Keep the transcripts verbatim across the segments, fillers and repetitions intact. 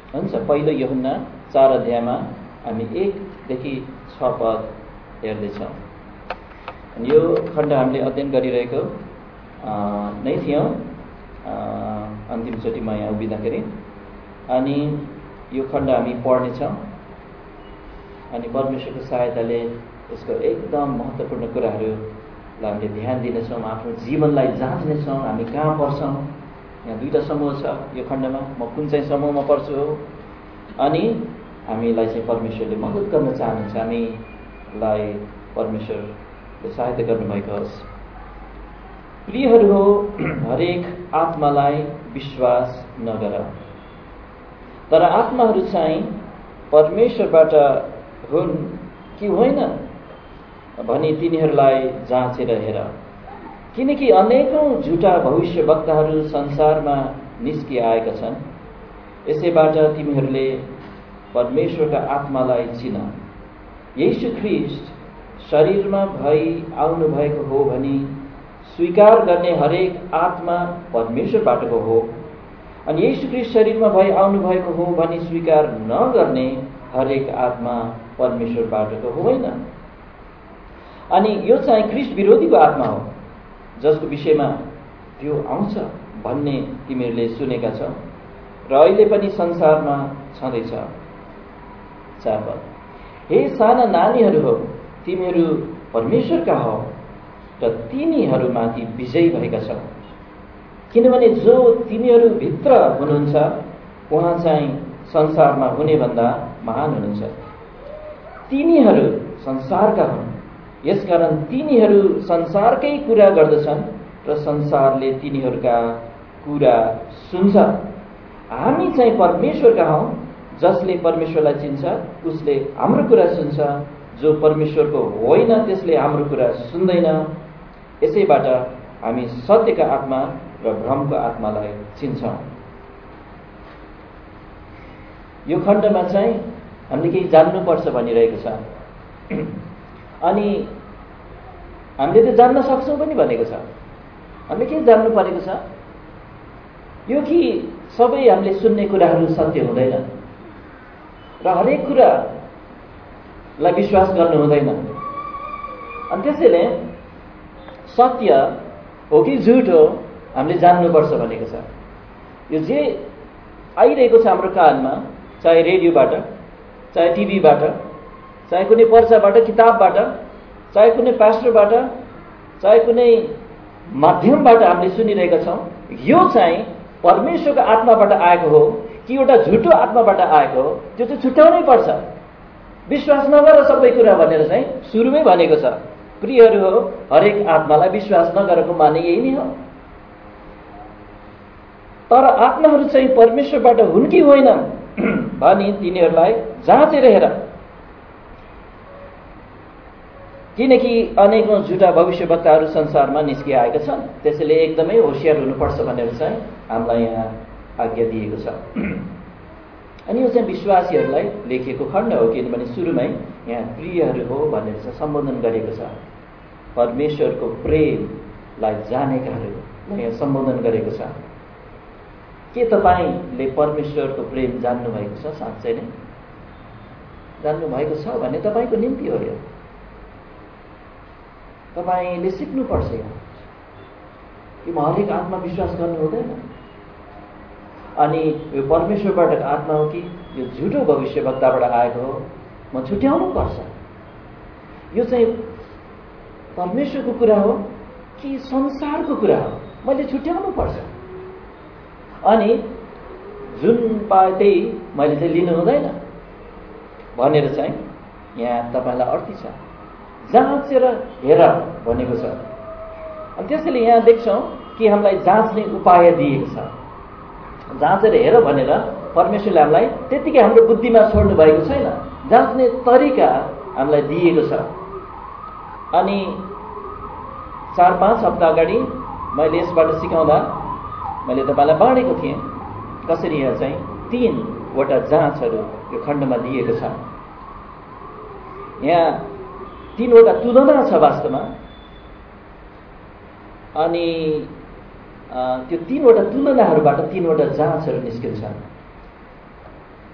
हुन्छ। पहिलो यूहन्ना चार अध्यायमा हामी एकदेखि छ पद हेर्दैछौँ। यो खण्ड हामीले अध्ययन गरिरहेको नै थियौँ अन्तिमचोटि म यहाँ उभिँदाखेरि, अनि यो खण्ड हामी पढ्नेछौँ अनि परमेश्वरको सहायताले यसको एकदम महत्त्वपूर्ण कुराहरूलाई हामीले ध्यान दिनेछौँ, आफ्नो जीवनलाई जाँच्नेछौँ, हामी कहाँ पर्छौँ। यहाँ दुईवटा समूह छ यो खण्डमा, म कुन चाहिँ समूहमा पर्छु हो, अनि हामीलाई चाहिँ परमेश्वरले मद्दत गर्न चाहनुहुन्छ, हामीलाई परमेश्वरले सहायता गर्नुभएको होस्। प्रियहरू हो, हरेक आत्मालाई विश्वास नगर, तर आत्माहरू चाहिँ परमेश्वरबाट हुन् कि होइन भनी तिनीहरूलाई जाँचेर हेर, किनकि अनेकौं झुटा भविष्यवक्ताहरू संसारमा निस्किआएका छन्। यसैबाट तिमीहरूले परमेश्वरका आत्मालाई चिन। येशू ख्रीष्ट शरीरमा भई आउनु भएको हो भनी स्वीकार गर्ने हरेक आत्मा परमेश्वरबाटको हो, अनि येशू ख्रीष्ट शरीरमा भई आउनु भएको हो भनी स्वीकार नगर्ने हरेक आत्मा परमेश्वरबाटको होइन। अनि यो चाहिँ ख्रीष्ट विरोधीको आत्मा हो, जसको विषयमा त्यो आउँछ भन्ने तिमीहरूले सुनेका छौ र अहिले पनि संसारमा छँदैछ। चार पद, हे साना नानीहरू हो, तिमीहरू परमेश्वरका हो र तिनीहरूमाथि विजयी भएका छौ, किनभने जो तिमीहरू भित्र हुनुहुन्छ उहाँ चाहिँ संसारमा हुने भन्दा महान हुनुहुन्छ। तिनीहरू संसारका हुन्, यसकारण तिनीहरू संसारकै कुरा गर्दछन् र संसारले तिनीहरूका कुरा सुन्छ। हामी चाहिँ परमेश्वरका हौं, जसले परमेश्वरलाई चिन्छ उसले हाम्रो कुरा सुन्छ, जो परमेश्वरको होइन त्यसले हाम्रो कुरा सुन्दैन। यसैबाट हामी सत्यका आत्मा र भ्रमको आत्मालाई चिन्छौँ। यो खण्डमा चाहिँ हामीले केही जान्नुपर्छ भनिरहेको छ, अनि हामीले त्यो जान्न सक्छौँ पनि भनेको छ। हामीले के जान्नु परेको छ, यो कि सबै हामीले सुन्ने कुराहरू सत्य हुँदैन र हरेक कुरालाई विश्वास गर्नु हुँदैन। अनि त्यसैले सत्य हो कि झुट हो हामीले जान्नुपर्छ भनेको छ। यो जे आइरहेको छ हाम्रो कानमा, चाहे रेडियोबाट, चाहे टिभीबाट, चाहे कुनै पर्चाबाट, किताबबाट, चाहे कुनै पास्टरबाट, चाहे कुनै माध्यमबाट हामीले सुनिरहेका छौँ, यो चाहिँ परमेश्वरको आत्माबाट आएको हो कि एउटा झुटो आत्माबाट आएको हो, त्यो चाहिँ छुट्याउनै पर्छ। विश्वास नगर सबै कुरा भनेर चाहिँ सुरुमै भनेको छ। प्रियहरू हो, हरेक आत्मालाई विश्वास नगरेको माने यही नै हो। तर आत्माहरू चाहिँ परमेश्वरबाट हुन् कि होइन भनी तिनीहरूलाई जाँचेर हेर, किनकि अनेकौं झुटा भविष्यवक्ताहरू संसारमा निस्किआएका छन्। त्यसैले एकदमै होशियार हुनुपर्छ भनेर चाहिँ हामीलाई यहाँ आज्ञा दिएको छ। अनि यो चाहिँ विश्वासीहरूलाई लेखिएको खण्ड हो, किनभने सुरुमै यहाँ प्रियहरू हो भनेर चाहिँ सम्बोधन गरेको छ। परमेश्वरको प्रेमलाई जानेकाहरूलाई यहाँ सम्बोधन गरेको छ। के तपाईँले परमेश्वरको प्रेम जान्नु भएको छ? साँच्चै नै जान्नु भएको छ भने तपाईँको निम्ति हो यो। तपाईँले सिक्नुपर्छ यहाँ कि म हरेक आत्मा विश्वास गर्नु हुँदैन, अनि यो परमेश्वरबाट आत्मा हो कि यो झुटो भविष्यवक्ताबाट आएको हो, म छुट्याउनु पर्छ। यो चाहिँ परमेश्वरको कुरा हो कि संसारको कुरा हो, मैले छुट्याउनु पर्छ। अनि जुन पाए त्यही मैले चाहिँ लिनु हुँदैन भनेर चाहिँ यहाँ तपाईँलाई अर्थी छ। जाँचेर हेर भनेको छ। अनि त्यसैले यहाँ देख्छौँ कि हामीलाई जाँच्ने उपाय दिएको छ। जाँचेर हेर भनेर परमेश्वरले हामीलाई त्यतिकै हाम्रो बुद्धिमा छोड्नु भएको छैन, जाँच्ने तरिका हामीलाई दिएको छ। अनि चार पाँच हप्ता अगाडि मैले यसबाट सिकाउँदा मैले तपाईँलाई बाँडेको थिएँ कसरी यहाँ चाहिँ तीनवटा जाँचहरू यो खण्डमा दिएको छ। यहाँ तीनवटा तुलना छ वास्तवमा, अनि त्यो तीनवटा तुलनाहरूबाट तीनवटा जाँचहरू निस्किन्छन्।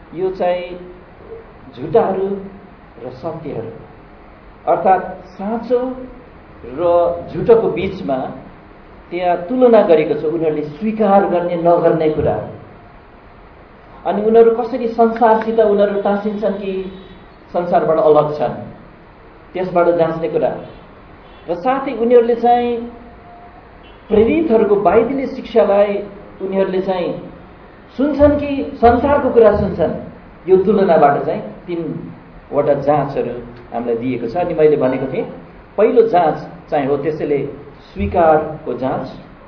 यो चाहिँ झुटाहरू र सत्यहरू, अर्थात् साँचो र झुटोको बीचमा त्यहाँ तुलना गरेको छ उनीहरूले स्वीकार गर्ने नगर्ने कुरा। अनि उनीहरू कसरी संसारसित उनीहरू टाँसिन्छन् कि संसारबाट अलग छन्, त्यसबाट जाँच्ने कुरा। र साथै उनीहरूले चाहिँ प्रेरितहरूको बाइबली शिक्षालाई उनीहरूले चाहिँ सुन्छन् कि संसारको कुरा सुन्छन्, यो तुलनाबाट चाहिँ तीनवटा जाँचहरू हामीलाई दिएको छ। अनि मैले भनेको थिएँ पहिलो जाँच चाहिँ हो त्यसैले स्वीकारको जाँच।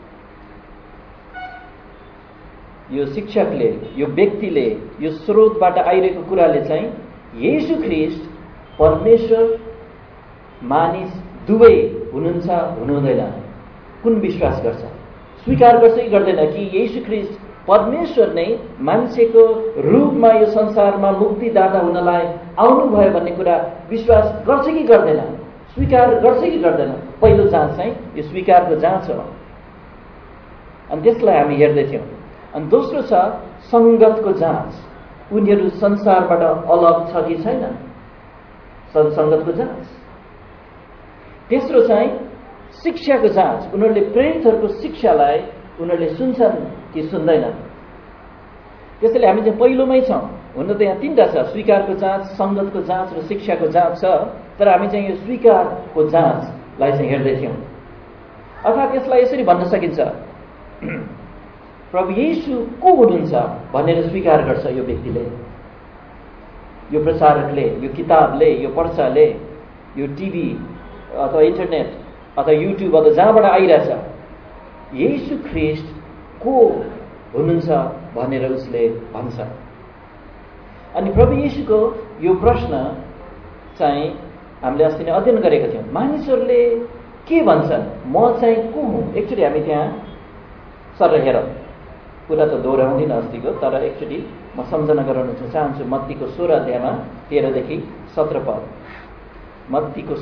यो शिक्षकले, यो व्यक्तिले, यो स्रोतबाट आइरहेको कुराले चाहिँ येशू ख्रीष्ट परमेश्वर मानिस दुवै हुनुहुन्छ हुनुहुँदैन, कुन विश्वास गर्छ, स्वीकार गर्छ कि गर्दैन कि येशू ख्रीष्ट परमेश्वर नै मान्छेको रूपमा यो संसारमा मुक्तिदाता हुनलाई आउनुभयो भन्ने कुरा विश्वास गर्छ कि गर्दैन, स्वीकार गर्छ कि गर्दैन। पहिलो जाँच चाहिँ यो स्वीकारको जाँच हो। अनि त्यसलाई हामी हेर्दैथ्यौँ। अनि दोस्रो छ सङ्गतको जाँच, उनीहरू संसारबाट अलग छ कि छैन, सङ्गतको जाँच। तेस्रो चाहिँ शिक्षाको जाँच, उनीहरूले प्रेरितहरूको शिक्षालाई उनीहरूले सुन्छन् कि सुन्दैनन्। त्यसैले हामी चाहिँ पहिलोमै छौँ। हुन त यहाँ तीनटा छ, स्वीकारको जाँच, सङ्गतको जाँच र शिक्षाको जाँच छ। तर हामी चाहिँ यो स्वीकारको जाँचलाई चाहिँ हेर्दैथ्यौँ। अर्थात् यसलाई यसरी भन्न सकिन्छ, प्रभु येशू को हुनुहुन्छ भनेर स्वीकार गर्छ यो व्यक्तिले, यो प्रचारकले, यो किताबले, यो पर्चाले, यो टिभी अथवा इन्टरनेट अथवा युट्युब अथवा जहाँबाट आइरहेछ, येशू ख्रीष्ट को हुनुहुन्छ भनेर उसले भन्छ। अनि प्रभु येशूको यो प्रश्न चाहिँ हामीले अस्ति नै अध्ययन गरेका थियौँ। मानिसहरूले के भन्छन्, म चाहिँ को हुँ? एकचोटि हामी त्यहाँ सर हेरौँ। कुरा त दोहोऱ्याउँदिनँ अस्तिको, तर एकचोटि म सम्झना गराउन चाहन्छु। मत्तीको सोह्र अध्यायमा तेह्रदेखि सत्र पद, मत्तीको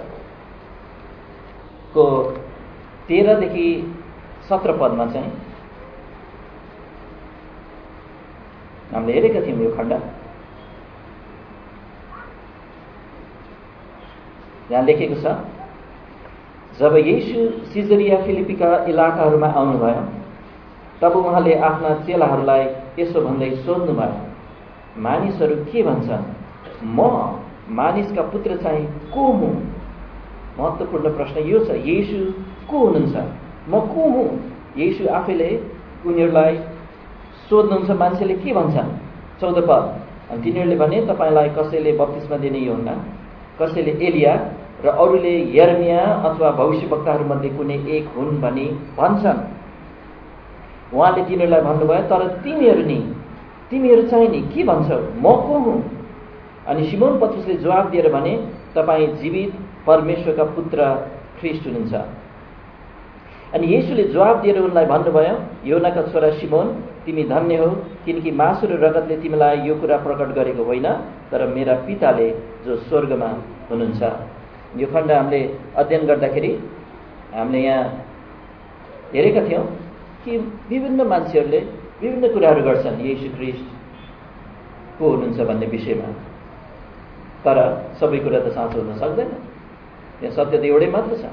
सोह्रको तेह्रदेखि सत्र पदमा चाहिँ हामीले हेरेका थियौँ यो खण्ड। यहाँ लेखेको छ, जब येशू सिजरिया फिलिपीका इलाकाहरूमा आउनुभयो तब उहाँले आफ्ना चेलाहरूलाई यसो भन्दै सोध्नुभयो, मानिसहरू के भन्छन्, म मानिसका पुत्र चाहिँ को हुँ? महत्त्वपूर्ण प्रश्न यो छ, येशू को हुनुहुन्छ, म को हुँ? येशू आफैले उनीहरूलाई सोध्नुहुन्छ मान्छेले के भन्छन्। चौध पद, अनि तिनीहरूले भने तपाईँलाई कसैले बप्तिस्मा दिने यूहन्ना, कसैले एलिया र अरूले यर्मिया अथवा भविष्यवक्ताहरूमध्ये कुनै एक हुन् भनी भन्छन्। उहाँले तिनीहरूलाई भन्नुभयो, तर तिमीहरू नि तिमीहरू चाहिँ नि के भन्छौ, म को हुँ? अनि सिमोन पत्रुसले जवाब दिएर भने, तपाईँ जीवित परमेश्वरका पुत्र ख्रीष्ट हुनुहुन्छ। अनि येशूले जवाब दिएर उनलाई भन्नुभयो, योनाका छोरा सिमोन, तिमी धन्य हो, किनकि मासु र रगतले तिमीलाई यो कुरा प्रकट गरेको होइन, तर मेरा पिताले जो स्वर्गमा हुनुहुन्छ। यो खण्ड हामीले अध्ययन गर्दाखेरि हामीले यहाँ हेरेका थियौँ कि विभिन्न मान्छेहरूले विभिन्न कुराहरू गर्छन् येशू ख्रीष्ट को हुनुहुन्छ भन्ने विषयमा, तर सबै कुरा त साँचो हुन सक्दैन। यहाँ सत्य त एउटै मात्र छ।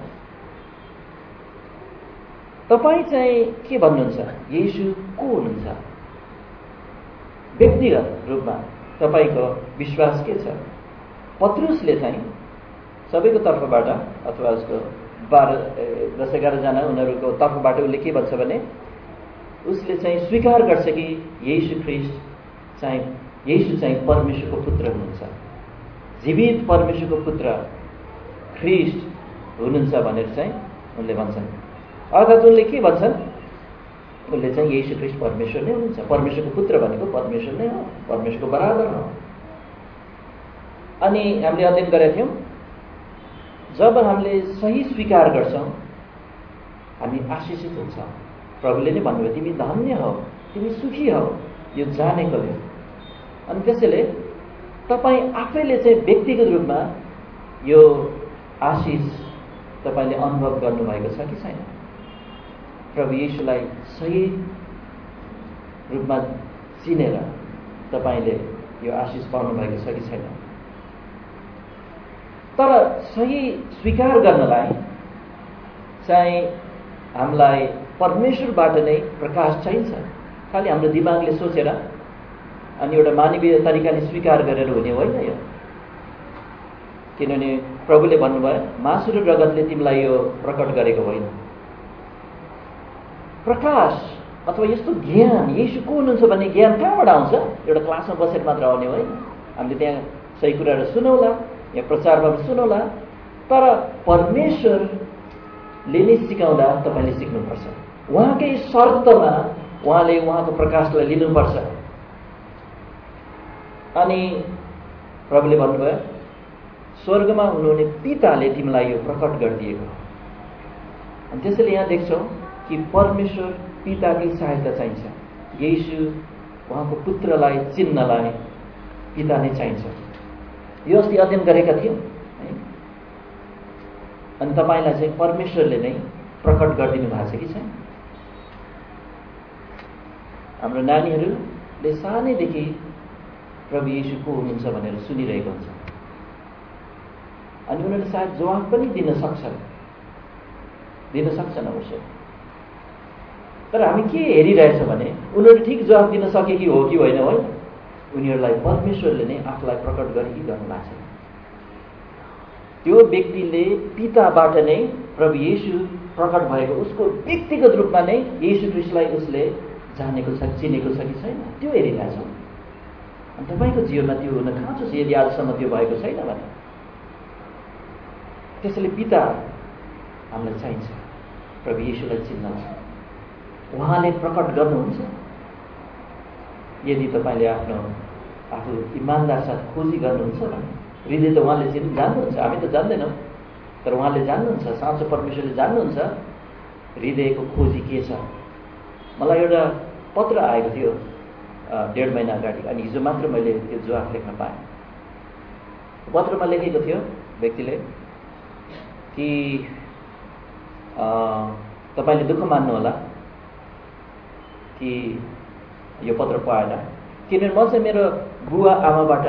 तपाईँ चाहिँ के भन्नुहुन्छ, येशू को हुनुहुन्छ? व्यक्तिगत रूपमा तपाईँको विश्वास के छ? पत्रुसले चाहिँ सबैको तर्फबाट अथवा उसको बाह्र दस एघारजना उनीहरूको तर्फबाट उसले के भन्छ भने, उसले चाहिँ स्वीकार गर्छ कि येशू ख्रीष्ट चाहिँ येशू चाहिँ परमेश्वरको पुत्र हुनुहुन्छ, जीवित परमेश्वरको पुत्र ख्रीष्ट हुनुहुन्छ भनेर चाहिँ उनले भन्छन्। अर्थात् उनले के भन्छन्, उनले चाहिँ येशू ख्रीष्ट परमेश्वर नै हुनुहुन्छ। परमेश्वरको पुत्र भनेको परमेश्वर नै हो, परमेश्वरको बराबर हो। अनि हामीले अध्ययन गरेका थियौँ, जब हामीले सही स्वीकार गर्छौँ हामी आशिषित हुन्छौँ। प्रभुले नै भन्नुभयो, तिमी धन्य हौ, तिमी सुखी हौ, यो जानेकोले। अनि त्यसैले तपाईँ आफैले चाहिँ व्यक्तिगत रूपमा यो आशिष तपाईँले अनुभव गर्नुभएको छ कि छैन? प्रभु येशूलाई सही रूपमा चिनेर तपाईँले यो आशिष पाउनु भएको छ कि छैन। तर सही स्वीकार गर्नलाई चाहिँ हामीलाई परमेश्वरबाट नै प्रकाश चाहिन्छ। खालि हाम्रो दिमागले सोचेर अनि एउटा मानवीय तरिकाले स्वीकार गरेर हुने होइन यो। किनभने प्रभुले भन्नुभयो मासु र रगतले तिमीलाई यो प्रकट गरेको होइन। प्रकाश अथवा यस्तो ज्ञान येशू को हुनुहुन्छ भन्ने ज्ञान कहाँबाट आउँछ? एउटा क्लासमा बसेर मात्र आउने होइन। हामीले त्यहाँ सही कुराहरू सुनौला, या प्रचारमा सुनौला, तर परमेश्वरले नै सिकाउँदा तपाईँले सिक्नुपर्छ। उहाँकै शर्तमा उहाँले उहाँको प्रकाशलाई लिनुपर्छ। अनि प्रभुले भन्नुभयो स्वर्गमा हुनुहुने पिताले तिमीलाई यो प्रकट गरिदिएको। अनि त्यसैले यहाँ देख्छौँ कि परमेश्वर पिताकै सहायता चाहिन्छ। येशू उहाँको पुत्रलाई चिन्नलाई पिता नै चाहिन्छ। यो अस्ति अध्ययन गरेका थियौँ है। अनि तपाईँलाई चाहिँ परमेश्वरले नै प्रकट गरिदिनु भएको छ कि छैन? हाम्रो नानीहरूले सानैदेखि प्रभु येशू को हुनुहुन्छ भनेर सुनिरहेको हुन्छ। अनि उनीहरूले सायद जवाफ पनि दिन सक्छन् दिन सक्छन् अवश्य। तर हामी के हेरिरहेछौँ भने उनीहरूले ठिक जवाफ दिन सके कि हो कि होइन होइन। उनीहरूलाई परमेश्वरले नै आफूलाई प्रकट गरी गर्नु भएको छ। त्यो व्यक्तिले पिताबाट नै प्रभु येशू प्रकट भएको उसको व्यक्तिगत रूपमा नै येशू ख्रीष्टलाई उसले जानेको छ, चिनेको छ कि छैन, त्यो हेरिरहेछौँ। अनि तपाईँको जीवनमा त्यो हुन खाँचो छ यदि आजसम्म त्यो भएको छैन भने। त्यसैले पिता हामीलाई चाहिन्छ प्रभु येशूलाई चिन्न। उहाँले प्रकट गर्नुहुन्छ यदि तपाईँले आफ्नो आफू इमान्दार साथ खोजी गर्नुहुन्छ भने। हृदय त उहाँले चिन् जान्नुहुन्छ, हामी त जान्दैनौँ, तर उहाँले जान्नुहुन्छ। साँचो परमेश्वरले जान्नुहुन्छ हृदयको खोजी के छ। मलाई एउटा पत्र आएको थियो डेढ महिना अगाडि, अनि हिजो मात्र मैले त्यो जवाफ लेख्न पाएँ। पत्रमा लेखेको थियो व्यक्तिले कि तपाईँले दुःख मान्नुहोला कि यो पत्र पाएन, किनभने म चाहिँ मेरो बुवा आमाबाट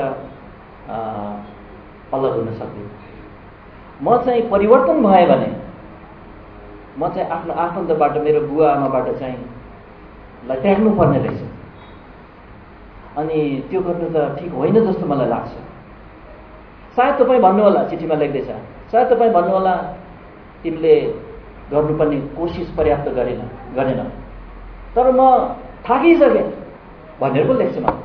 अलग हुन सक्दिनँ। म चाहिँ परिवर्तन भएँ भने म चाहिँ आफ्नो आफन्तबाट मेरो बुवा आमाबाट चाहिँ लाई त्याग्नु पर्ने रहेछ। अनि त्यो गर्नु त ठिक होइन जस्तो मलाई लाग्छ। सायद तपाईँ भन्नुहोला, चिठीमा लेख्दैछ, सायद तपाईँ भन्नुहोला तिमीले गर्नुपर्ने कोसिस पर्याप्त गरेन गरेन तर म थाकिसकेँ भनेर पो लेख्छु म।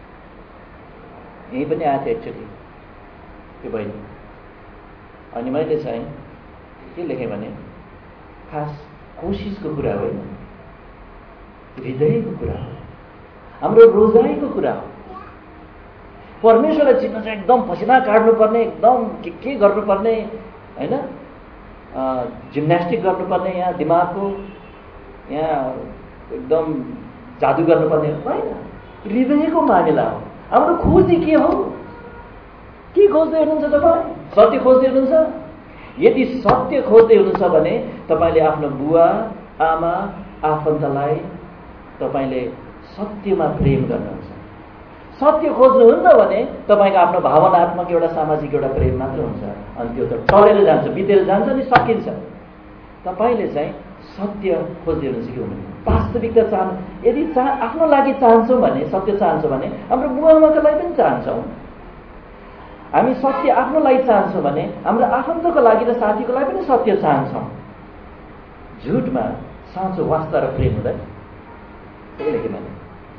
यही पनि आएको थियो एकचोटि त्यो बहिनी। अनि मैले चाहिँ के लेखेँ भने खास कोसिसको कुरा होइन, हृदयको कुरा हो, हाम्रो रोजाइको कुरा हो। परमेश्वरलाई चिन्न चाहिँ एकदम पसिना काट्नुपर्ने, एकदम के के गर्नुपर्ने होइन, जिम्नास्टिक गर्नुपर्ने, यहाँ दिमागको यहाँ एकदम जादु गर्नुपर्ने होइन, हृदयको मामिला हो। हाम्रो खोजी के हो? के खोज्दै हुनुहुन्छ तपाईँ? सत्य खोज्दै हुनुहुन्छ? यदि सत्य खोज्दै हुनुहुन्छ भने तपाईँले आफ्नो बुवा आमा आफन्तलाई तपाईँले सत्यमा प्रेम गर्नुहुन्छ। सत्य खोज्नुहुन्न भने तपाईँको आफ्नो भावनात्मक एउटा सामाजिक एउटा प्रेम मात्र हुन्छ। अनि त्यो त टलेर जान्छ, बितेर जान्छ, अनि सकिन्छ। तपाईँले चाहिँ सत्य खोज्दै हुनुहुन्छ कि हुनुहुन्न? वास्तविकता चाहनु यदि चाह आफ्नो लागि चाहन्छौँ भने, सत्य चाहन्छौँ भने हाम्रो बुवा आमाको लागि पनि चाहन्छौँ। हामी सत्य आफ्नो लागि चाहन्छौँ भने हाम्रो आफन्तको लागि र साथीको लागि पनि सत्य चाहन्छौँ। झुटमा साँचो वास्ता र प्रेम हुँदैन। त्यही लेखेँ मैले।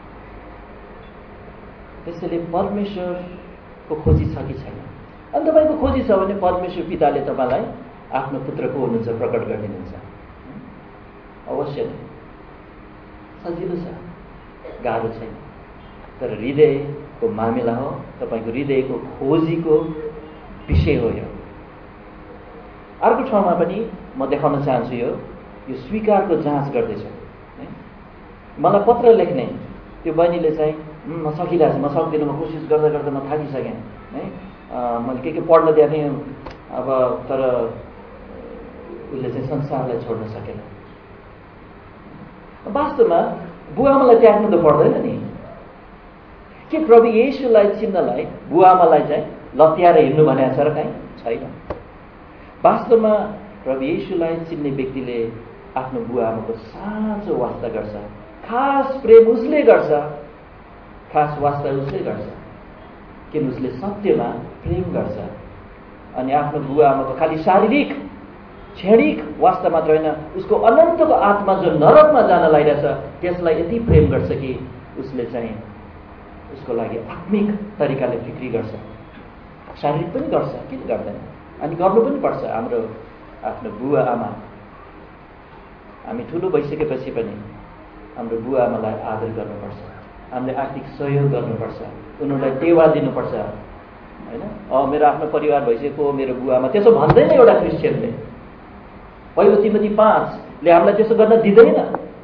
त्यसैले परमेश्वरको खोजी छ कि छैन? अनि तपाईँको खोजी छ भने परमेश्वर पिताले तपाईँलाई आफ्नो पुत्रको हुनुहुन्छ प्रकट गरिदिनुहुन्छ। अवश्य नै सजिलो छ, गाह्रो छैन, तर हृदयको मामिला हो। तपाईँको हृदयको खोजीको विषय हो यो। अर्को ठाउँमा पनि म देखाउन चाहन्छु यो यो स्वीकारको जाँच गर्दैछ। मलाई पत्र लेख्ने त्यो बहिनीले चाहिँ म सकिरहेको छु, म सक्दिनँ, म कोसिस गर्दा गर्दा म थाकिसकेँ है, मैले के के पढ्न दिएको थिएँ अब, तर उसले चाहिँ संसारलाई छोड्न सकेन। वास्तवमा बुवा आमालाई त्याग्नु त पर्दैन नि, के प्रभु येशूलाई चिन्नलाई बुवाआमालाई चाहिँ लत्याएर हिँड्नु भनेको छ र कहीँ छैन। वास्तवमा प्रभु येशूलाई चिन्ने व्यक्तिले आफ्नो बुवाआमाको साँचो वास्ता गर्छ, खास प्रेम उसले गर्छ, खास वास्ता उसले गर्छ किन उसले सत्यमा प्रेम गर्छ। अनि आफ्नो बुवाआमाको खालि शारीरिक क्षणिक वास्ता मात्र होइन, उसको अनन्तको आत्मा जो नरकमा जान लागिरहेछ त्यसलाई यति प्रेम गर्छ कि उसले चाहिँ उसको लागि आत्मिक तरिकाले फिक्री गर्छ। शारीरिक पनि गर्छ, किन गर्दैन? अनि गर्नु पनि पर्छ। हाम्रो आफ्नो बुवा आमा, हामी ठुलो भइसकेपछि पनि हाम्रो बुवा आमालाई आदर गर्नुपर्छ, हामीले आर्थिक सहयोग गर्नुपर्छ, उनीहरूलाई टेवा दिनुपर्छ होइन। अब मेरो आफ्नो परिवार भइसकेको मेरो बुवा आमा त्यसो भन्दैन एउटा क्रिस्चियनले। पहिलो तिमोथी पाँचले हामीलाई त्यसो गर्न दिँदैन।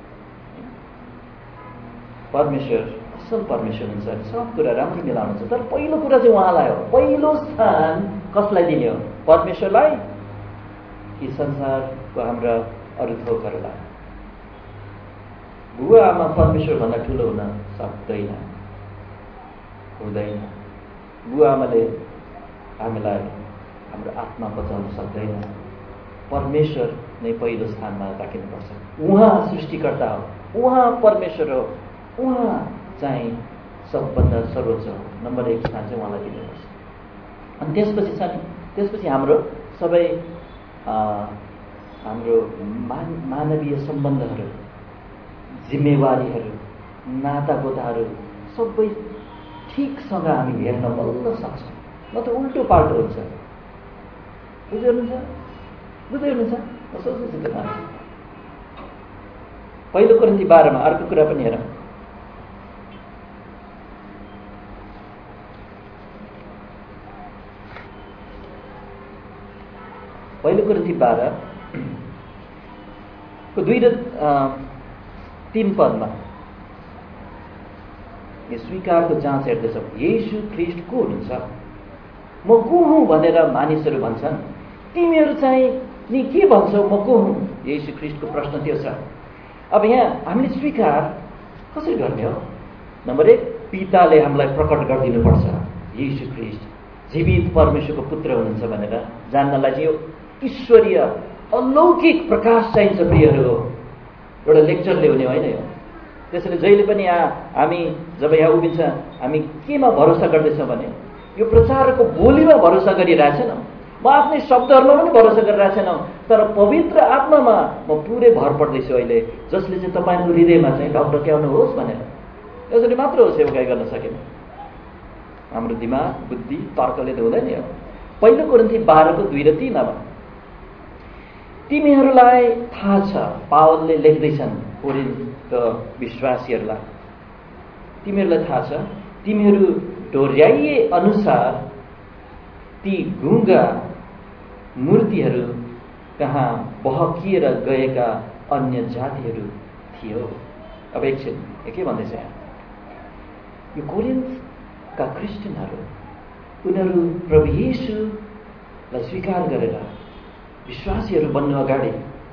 परमेश्वर असल परमेश्वर हुन्छ, सब कुरा राम्रो मिलाउनुहुन्छ, तर पहिलो कुरा चाहिँ उहाँलाई हो। पहिलो स्थान कसलाई दिने हो? परमेश्वरलाई कि संसारको हाम्रा अरू थोकहरूलाई? बुवा आमा परमेश्वरभन्दा ठुलो हुन सक्दैन, हुँदैन। बुवा आमाले हामीलाई हाम्रो आत्मा बचाउन सक्दैन। परमेश्वर नै पहिलो स्थानमा राखिनुपर्छ। उहाँ सृष्टिकर्ता हो, उहाँ परमेश्वर हो, उहाँ चाहिँ सबभन्दा सर्वोच्च हो। नम्बर एक स्थान चाहिँ उहाँलाई दिनुपर्छ। अनि त्यसपछि छ नि, त्यसपछि हाम्रो सबै हाम्रो मान मानवीय सम्बन्धहरू, जिम्मेवारीहरू, नातागोताहरू सबै ठिकसँग हामी हेर्न बल्ल सक्छौँ, न त उल्टो पाल्टो हुन्छ। बुझ्दै हुनुहुन्छ? बुझ्दै हुनुहुन्छ? सोच्नुहोस् त। पहिलो कोरिन्थी बाह्रमा अर्को कुरा पनि हेरौँ। पहिलो कोरिन्थी बाह्र को दुई र तीन पदमा यो स्वीकारको जाँच हेर्दैछौँ। येशू ख्रीष्ट को हुनुहुन्छ? म को हुँ भनेर मानिसहरू भन्छन्, तिमीहरू चाहिँ नि के भन्छौ म को हुँ? येशू ख्रीष्टको प्रश्न त्यो छ। अब यहाँ हामीले स्वीकार कसरी गर्ने हो? नम्बर एक, पिताले हामीलाई प्रकट गरिदिनुपर्छ येशू ख्रीष्ट जीवित परमेश्वरको पुत्र हुनुहुन्छ भनेर जान्नलाई चाहिँ यो ईश्वरीय अलौकिक प्रकाश चाहिन्छ प्रियहरू हो। एउटा लेक्चरले हुने होइन यो। त्यसैले जहिले पनि यहाँ हामी जब यहाँ उभिन्छ हामी केमा भरोसा गर्दैछौँ भने यो प्रचारको बोलीमा भरोसा गरिरहेछौँ, म आफ्नै शब्दहरूमा पनि भरोसा गरिरहेको छैन, तर पवित्र आत्मामा म पुरै भर पर्दैछु अहिले, जसले चाहिँ तपाईँको हृदयमा चाहिँ ढकढक्याउनुहोस् भनेर। यसरी मात्र हो सेवकाई गर्न सकेन। हाम्रो दिमाग बुद्धि तर्कले त हुँदैन यो। पहिलो कोरिन्थी बाह्रको दुई र तीन अब तिमीहरूलाई थाहा छ, पावलले लेख्दैछन् कोरिन्थका विश्वासीहरूलाई, तिमीहरूलाई थाहा छ तिमीहरू डोर्याइए अनुसार ती गुङ्गा मूर्तिहरू कहाँ बहकिएर गएका अन्य जातिहरू थियो। अब एकछिन के भन्दैछ यहाँ? यो कोरिन्थका क्रिस्चियनहरू उनीहरू प्रभु येशूलाई स्वीकार गरेर विश्वासीहरू बन्नु अगाडि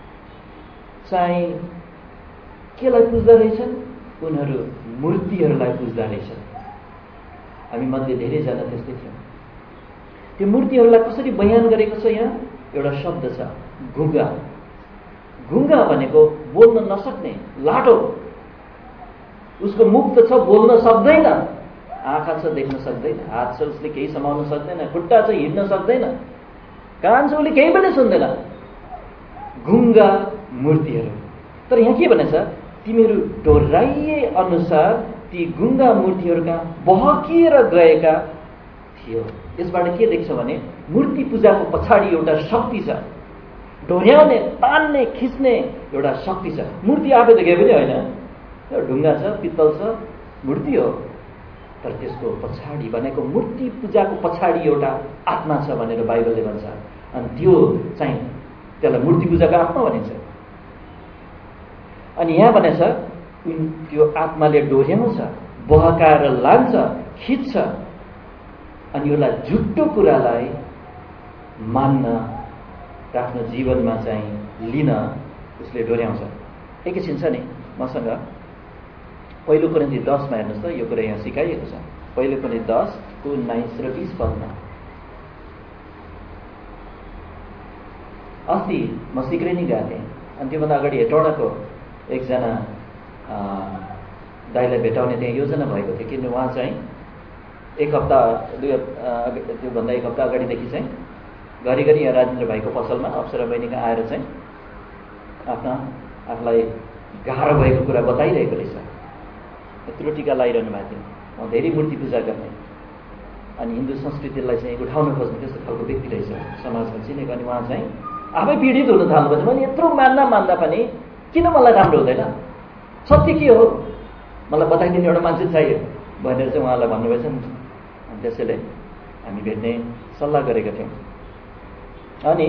चाहिँ केलाई पुज्दा रहेछन्? उनीहरू मूर्तिहरूलाई पुज्दा रहेछन्। हामी मध्ये धेरैजना त्यस्तै थियौँ। त्यो मूर्तिहरूलाई कसरी बयान गरेको छ यहाँ? एउटा शब्द छ, गुङ्गा। गुङ्गा भनेको बोल्न नसक्ने, लाटो। उसको मुख त छ, बोल्न सक्दैन, आँखा छ, देख्न सक्दैन, हात छ, उसले केही समाउन सक्दैन, खुट्टा छ, हिँड्न सक्दैन, कान छ, उसले केही पनि सुन्दैन। गुङ्गा मूर्तिहरू। तर यहाँ के भनेछ? तिमीहरू डोर्याइए अनुसार ती गुङ्गा मूर्तिहरूका बहकिएर गएका थियो। यसबाट के देख्छ भने मूर्ति पूजाको पछाडि एउटा शक्ति छ, ढोर्याउने, तान्ने, खिच्ने एउटा शक्ति छ। मूर्ति आफै त केही पनि होइन, ढुङ्गा छ, पित्तल छ, मूर्ति हो, तर त्यसको पछाडि भनेको मूर्ति पूजाको पछाडि एउटा आत्मा छ भनेर बाइबलले भन्छ। अनि त्यो चाहिँ त्यसलाई मूर्ति पूजाको आत्मा भनिन्छ। अनि यहाँ भनेछ त्यो आत्माले डोर्याउँछ, बहकाएर लान्छ, खिच्छ, अनि यसलाई झुट्टो कुरालाई मान्न र आफ्नो जीवनमा चाहिँ लिन उसले डोर्याउँछ। एकैछिन छ नि मसँग पहिलो कोरिन्थी दसमा हेर्नुहोस् त, यो कुरा यहाँ सिकाइएको छ। पहिलो पनि दस को उन्नाइस र बीस पदमा। अस्ति म सिक्रेनी गएको थिएँ अनि त्योभन्दा अगाडि हेटौँडाको एकजना दाइलाई भेटाउने त्यहाँ योजना भएको थियो, किन उहाँ चाहिँ एक हप्ता दुई त्योभन्दा एक हप्ता अगाडिदेखि चाहिँ घरिघरि यहाँ राजेन्द्र भाइको पसलमा अप्सरा बहिनीका आएर चाहिँ आफ्ना आफूलाई गाह्रो भएको कुरा बताइरहेको रहेछ। यत्रो टिका लगाइरहनु भएको थियो, उहाँ धेरै मूर्ति पूजा गर्ने अनि हिन्दू संस्कृतिलाई चाहिँ उठाउन खोज्ने त्यस्तो खालको व्यक्ति रहेछ, समाजमा चिनेको। अनि उहाँ चाहिँ आफै पीडित हुन थाल्नुभएछ। मैले यत्रो मान्दा मान्दा पनि किन मलाई राम्रो हुँदैन, सत्य के हो मलाई बताइदिने एउटा मान्छे चाहियो भनेर चाहिँ उहाँलाई भन्नुभएछ नि। अनि त्यसैले हामी भेट्ने सल्लाह गरेका थियौँ। अनि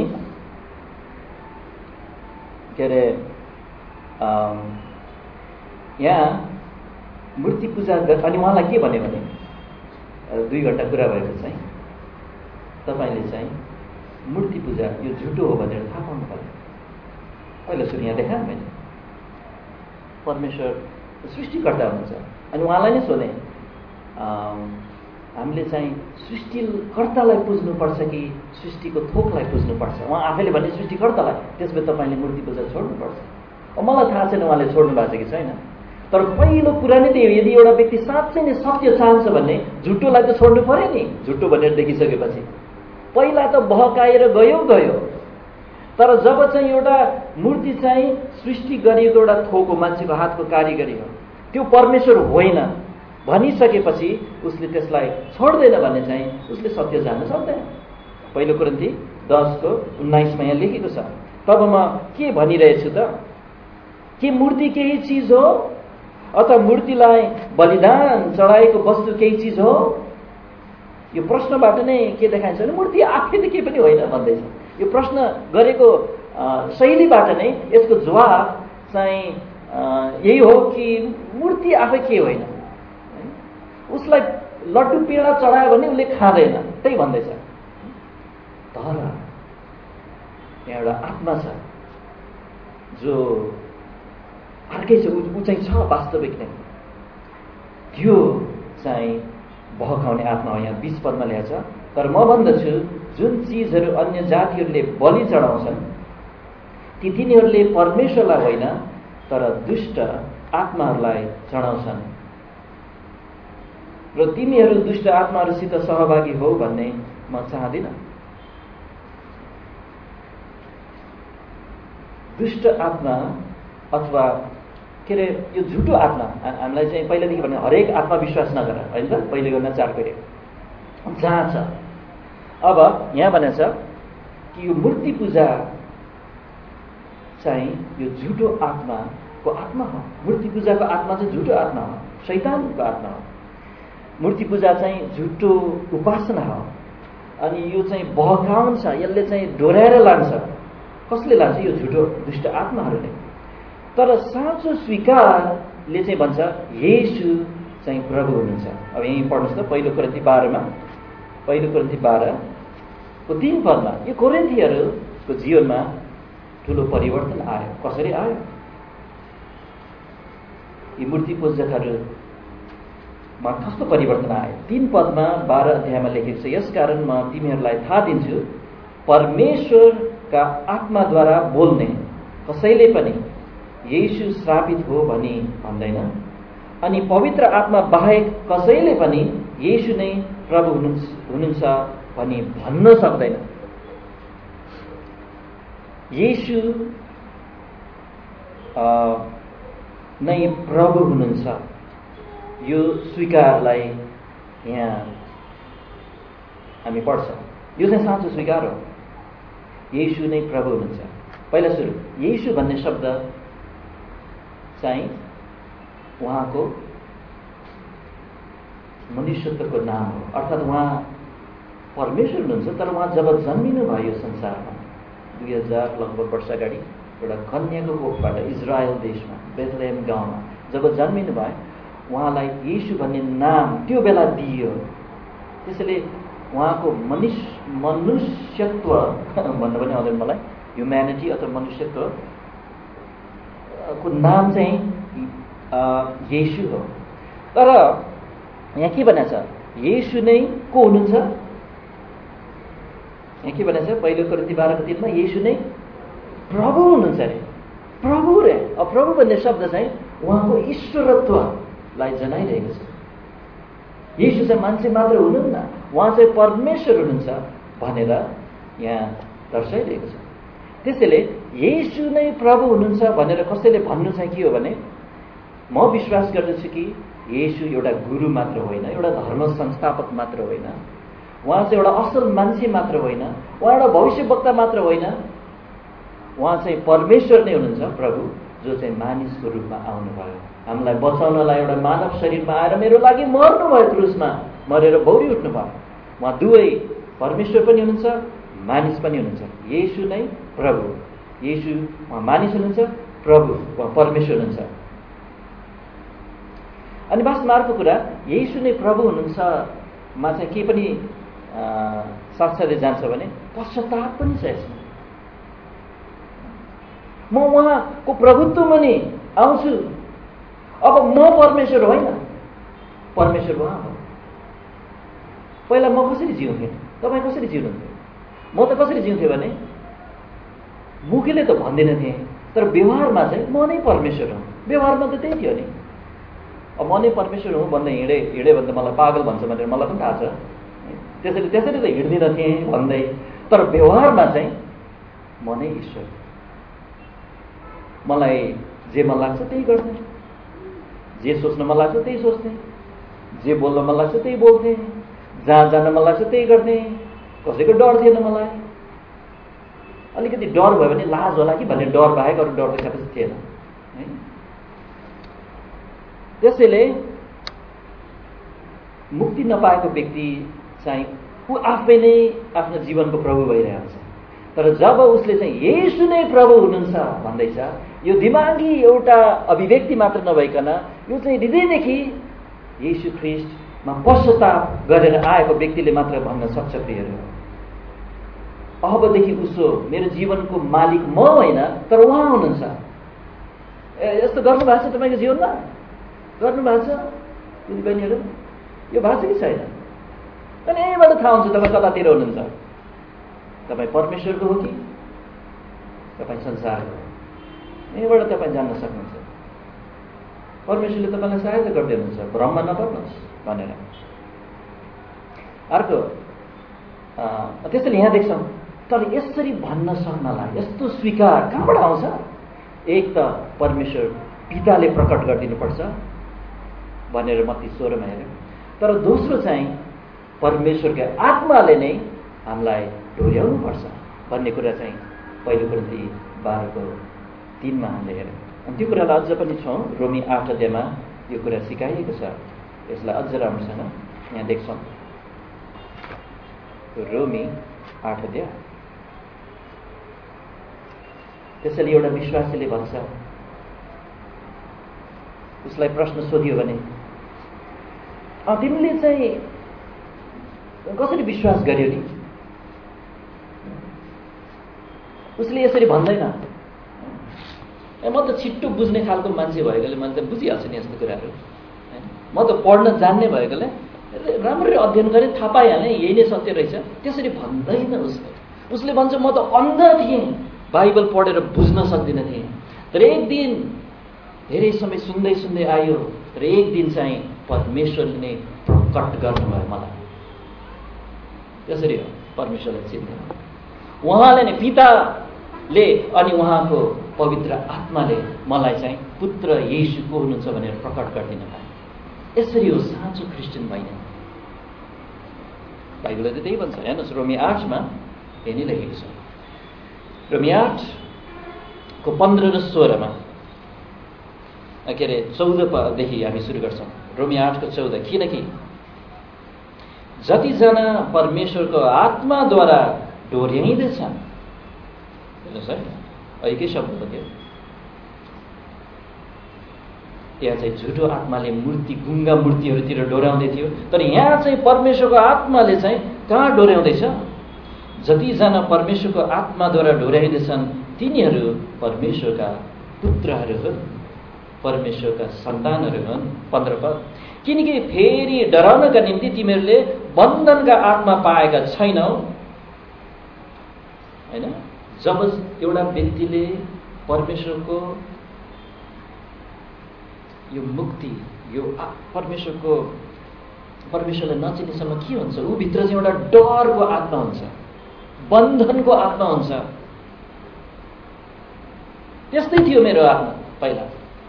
के अरे यहाँ मूर्ति पूजा अनि उहाँलाई के भन्यो भने दुई घन्टा कुरा भएको चाहिँ तपाईँले चाहिँ मूर्ति पूजा यो झुटो हो भनेर थाहा पाउनु पर्यो। पहिला सुरु यहाँ देखाएँ मैले, परमेश्वर सृष्टिकर्ता हुनुहुन्छ। अनि उहाँलाई नै सोधेँ हामीले चाहिँ सृष्टिकर्तालाई पुज्नुपर्छ कि सृष्टिको थोकलाई पुज्नुपर्छ। उहाँ आफैले भने सृष्टिकर्तालाई, त्यसमा तपाईँले मूर्ति पूजा छोड्नुपर्छ। अब मलाई थाहा छैन उहाँले छोड्नु भएको छ कि छैन, तर पहिलो कुरा नै त्यही हो। यदि एउटा व्यक्ति साँच्चै नै सत्य चाहन्छ भने झुटोलाई त छोड्नु पर्यो नि। झुटो भनेर देखिसकेपछि पहिला त बहकाएर गयो गयो, तर जब चाहिँ एउटा मूर्ति चाहिँ सृष्टि गरिएको एउटा थोक हो, मान्छेको हातको कारिगरी हो, त्यो परमेश्वर होइन भनिसकेपछि उसले त्यसलाई छोड्दैन भने चाहिँ उसले सत्य जान्न सक्दैन। पहिलो कोरिन्थी दसको उन्नाइसमा यहाँ लेखेको छ। तब म के भनिरहेछु त, के मूर्ति केही चिज हो अथवा मूर्तिलाई बलिदान चढाएको वस्तु केही चिज हो? यो प्रश्नबाट नै के देखाइन्छ भने मूर्ति आफै त केही पनि होइन भन्दैछ। यो प्रश्न गरेको शैलीबाट नै यसको जवाब चाहिँ यही हो कि मूर्ति आफै के होइन, उसलाई लड्डु पेडा चढायो भने उसले खाँदैन, त्यही भन्दैछ। तर यहाँ एउटा आत्मा छ जो अर्कै छ, ऊ चाहिँ छ वास्तविक नै, त्यो चाहिँ बहकाउने आत्मा हो। यहाँ बीस पदमा ल्याएको छ, तर म भन्दछु जुन चिजहरू अन्य जातिहरूले बलि चढाउँछन् ती तिनीहरूले परमेश्वरलाई होइन तर दुष्ट आत्माहरूलाई चढाउँछन्, र तिमीहरू दुष्ट आत्माहरूसित सहभागी हो भन्ने म चाहदिनँ। दुष्ट आत्मा अथवा के अरे यो झुटो आत्मा, हामीलाई चाहिँ पहिलादेखि भने हरेक आत्मा विश्वास नगर होइन त, पहिले गर्न चार पहिले जहाँ छ। अब यहाँ भनेको छ कि यो मूर्ति पूजा चाहिँ यो झुटो आत्माको आत्मा हो। मूर्ति पूजाको आत्मा चाहिँ झुटो आत्मा हो, शैतानको आत्मा हो। मूर्ति पूजा चाहिँ झुटो उपासना हो अनि यो चाहिँ बहकाउँछ, यसले चाहिँ डोर्याएर लान्छ। कसले लान्छ? यो झुटो दुष्ट आत्माहरूले। तर साँचो स्वीकारले चाहिँ भन्छ येशू चाहिँ प्रभु हुनुहुन्छ। अब यहीँ पढ्नुहोस् त, पहिलो कोरिन्थी बाह्रमा पहिलो कोरिन्थी बाह्रको तीन पदमा यो कोरिन्थीहरूको जीवनमा ठुलो परिवर्तन आयो। कसरी आयो? यी मूर्ति पूजकहरूमा कस्तो परिवर्तन आयो? तीन पदमा बाह्र अध्यायमा लेखेको छ, यसकारण म तिमीहरूलाई थाहा दिन्छु परमेश्वरका आत्माद्वारा बोल्ने कसैले पनि येशू श्रापित हो भनी भन्दैन, अनि पवित्र आत्मा बाहेक कसैले पनि येशू नै प्रभु हुनुहुन्छ भनी भन्न सक्दैन। येशू नै प्रभु हुनुहुन्छ, यो स्वीकारलाई यहाँ हामी पढ्छौँ। यो चाहिँ साँचो स्वीकार हो, येशू नै प्रभु हुनुहुन्छ। पहिला सुरु येशू भन्ने शब्द चाहिँ उहाँको मनुष्यत्वको नाम हो, अर्थात् उहाँ परमेश्वर हुनुहुन्छ। तर उहाँ जब जन्मिनु भयो संसारमा दुई हजार लगभग वर्ष अगाडि एउटा कन्याको कोखबाट इजरायल देशमा बेथलेहेम गाउँमा जब जन्मिनु भयो उहाँलाई येशू भन्ने नाम त्यो बेला दिइयो। त्यसैले उहाँको मनुष्य मनुष्यत्व भन्नु पनि आउँदैन मलाई, ह्युम्यानिटी अथवा मनुष्यत्व को नाम चाहिँ येशू हो। तर यहाँ के भनेको छ? येशू नै को हुनुहुन्छ? यहाँ के भनेको छ? पहिलो कोरिन्थी बाह्रको तीनमा येशू नै प्रभु हुनुहुन्छ अरे। प्रभु रे। अब प्रभु भन्ने शब्द चाहिँ उहाँको ईश्वरत्वलाई जनाइरहेको छ। येशू चाहिँ मान्छे मात्र हुनुहुन्न, उहाँ चाहिँ परमेश्वर हुनुहुन्छ भनेर यहाँ दर्शाइरहेको छ। त्यसैले येशू नै प्रभु हुनुहुन्छ भनेर कसैले भन्नु चाहिँ के हो भने, म विश्वास गर्दछु कि येशू एउटा गुरु मात्र होइन, एउटा धर्म संस्थापक मात्र होइन, उहाँ चाहिँ एउटा असल मान्छे मात्र होइन, उहाँ एउटा भविष्यवक्ता मात्र होइन, उहाँ चाहिँ परमेश्वर नै हुनुहुन्छ, प्रभु, जो चाहिँ मानिसको रूपमा आउनुभयो, हामीलाई बचाउनलाई एउटा मानव शरीरमा आएर मेरो लागि मर्नुभयो, क्रुसमा मरेर बौरी उठ्नुभयो। उहाँ दुवै परमेश्वर पनि हुनुहुन्छ, मानिस पनि हुनुहुन्छ। येशू नै प्रभु, येशू उहाँ मानिस हुनुहुन्छ, प्रभु उहाँ परमेश्वर हुनुहुन्छ। अनि वास्तवमा अर्को कुरा, येशू नै प्रभु हुनुहुन्छ मा चाहिँ के पनि साक्षात्ले जान्छ भने पश्चाताप पनि छ यसमा। म उहाँको प्रभुत्वमा नि आउँछु, अब म परमेश्वर होइन, परमेश्वर उहाँ हो। पहिला म कसरी जिउँथेँ, तपाईँ कसरी जिउनुहुन्थ्यो? म त कसरी जिउँथेँ भने मुखले त भन्दिनँ थिएँ, तर व्यवहारमा चाहिँ म नै परमेश्वर हुँ। व्यवहारमा त त्यही थियो नि। अब म नै परमेश्वर हुँ भन्दै हिँडे हिँड्यो भने त मलाई पागल भन्छ भनेर मलाई पनि थाहा छ। त्यसरी त्यसरी त हिँड्दिनँ थिएँ भन्दै, तर व्यवहारमा चाहिँ म नै ईश्वर। मलाई जे मन लाग्छ त्यही गर्थेँ, जे सोच्न मन लाग्छ त्यही सोच्थेँ, जे बोल्न मन लाग्छ त्यही बोल्थेँ, जहाँ जान मन लाग्छ त्यही गर्थेँ, कसैको डर थिएन मलाई। अलिकति डर भयो भने लाज होला कि भन्ने डर बाहेक अरू डर त खासै थिएन है। त्यसैले मुक्ति नपाएको व्यक्ति चाहिँ ऊ आफै नै आफ्नो जीवनको प्रभु भइरहेको छ। तर जब उसले चाहिँ येशू नै प्रभु हुनुहुन्छ भन्दैछ, यो दिमागी एउटा अभिव्यक्ति मात्र नभइकन यो चाहिँ हृदयदेखि येशू ख्रीष्टमा पश्चाताप गरेर आएको व्यक्तिले मात्र भन्न सक्छ, प्रियहरू, अबदेखि उसो मेरो जीवनको मालिक म होइन तर उहाँ हुनुहुन्छ। ए यस्तो गर्नु भएको छ तपाईँको जीवनमा? गर्नु भएको छ दिदीबहिनीहरू? यो भएको छ कि छैन? अनि यहीँबाट थाहा हुन्छ तपाईँ कतातिर हुनुहुन्छ। तपाईँ परमेश्वरको हो कि तपाईँ संसारको हो? यहीँबाट तपाईँ जान्न सक्नुहुन्छ। परमेश्वरले तपाईँलाई सहायता गर्दै हुनुहुन्छ, भ्रममा नपर्नुहोस् भनेर। अर्को त्यसैले यहाँ देख्छौँ, तर यसरी भन्न सक्नलाई यस्तो स्वीकार कहाँबाट आउँछ? एक त परमेश्वर पिताले प्रकट गरिदिनुपर्छ भनेर मत्ती सोह्रमा हेऱ्यौँ, तर दोस्रो चाहिँ परमेश्वरको आत्माले नै हामीलाई डोर्याउनु पर्छ भन्ने कुरा चाहिँ पहिलो कोरिन्थी बाह्रको तीनमा हामीले हेऱ्यौँ। अनि त्यो कुरालाई अझ पनि छौँ, रोमी आठ अध्यायमा यो कुरा सिकाइएको छ। यसलाई अझ राम्रोसँग यहाँ देख्छौँ। रोमी आठ अध्याय। त्यसैले एउटा विश्वासीले भन्छ, उसलाई प्रश्न सोधियो भने तिमीले चाहिँ कसरी विश्वास गर्यो नि? उसले यसरी भन्दैन, म त छिट्टो बुझ्ने खालको मान्छे भएकोले मैले त बुझिहाल्छु नि यस्तो कुराहरू, म त पढ्न जान्ने भएकोले राम्ररी अध्ययन गरेँ, थाहा पाइहालेँ यही नै सत्य रहेछ, त्यसरी भन्दैन उसले। उसले भन्छ म त अन्ध थिएँ, बाइबल पढेर बुझ्न सक्दिनँ थिएँ, तर एक दिन धेरै समय सुन्दै सुन्दै आयो, र एक दिन चाहिँ परमेश्वरले नै प्रकट गर्नुभयो मलाई। त्यसरी हो परमेश्वरलाई चिन्दैन। उहाँले नै पिताले अनि उहाँको पवित्र आत्माले मलाई चाहिँ पुत्र येशू को हुनुहुन्छ भनेर प्रकट गरिदिनु भयो। यसरी हो साँचो क्रिस्चियन भइने। बाइबलले त त्यही भन्छ। हेर्नुहोस् रोमी आठमा यही नै लेखेको छ। रोमी आठको पन्ध्र र सोह्रमा के अरे चौधदेखि हामी सुरु गर्छौँ। रोमी आठको चौध। किनकि जतिजना परमेश्वरको आत्माद्वारा डोर्याइँदैछन्, हेर्नुहोस् है, एकै शब्द थियो, त्यहाँ चाहिँ झुटो आत्माले मूर्ति गुङ्गा मूर्तिहरूतिर डोर्याउँदै थियो, तर यहाँ चाहिँ परमेश्वरको आत्माले चाहिँ कहाँ डोर्याउँदैछ? जतिजना परमेश्वरको आत्माद्वारा डोर्याइँदैछन् तिनीहरू परमेश्वरका पुत्रहरू हुन्। परमेश्वरका सन्तानहरू हुन्। पन्ध्र पद, किनकि फेरि डराउनका निम्ति तिमीहरूले बन्धनका आत्मा पाएका छैनौ। होइन, जब एउटा व्यक्तिले परमेश्वरको यो मुक्ति, यो परमेश्वरको परमेश्वरलाई नचिनेसम्म के हुन्छ, ऊ भित्र चाहिँ एउटा डरको आत्मा हुन्छ, बन्धनको आत्मा हुन्छ। त्यस्तै थियो मेरो आत्मा पहिला।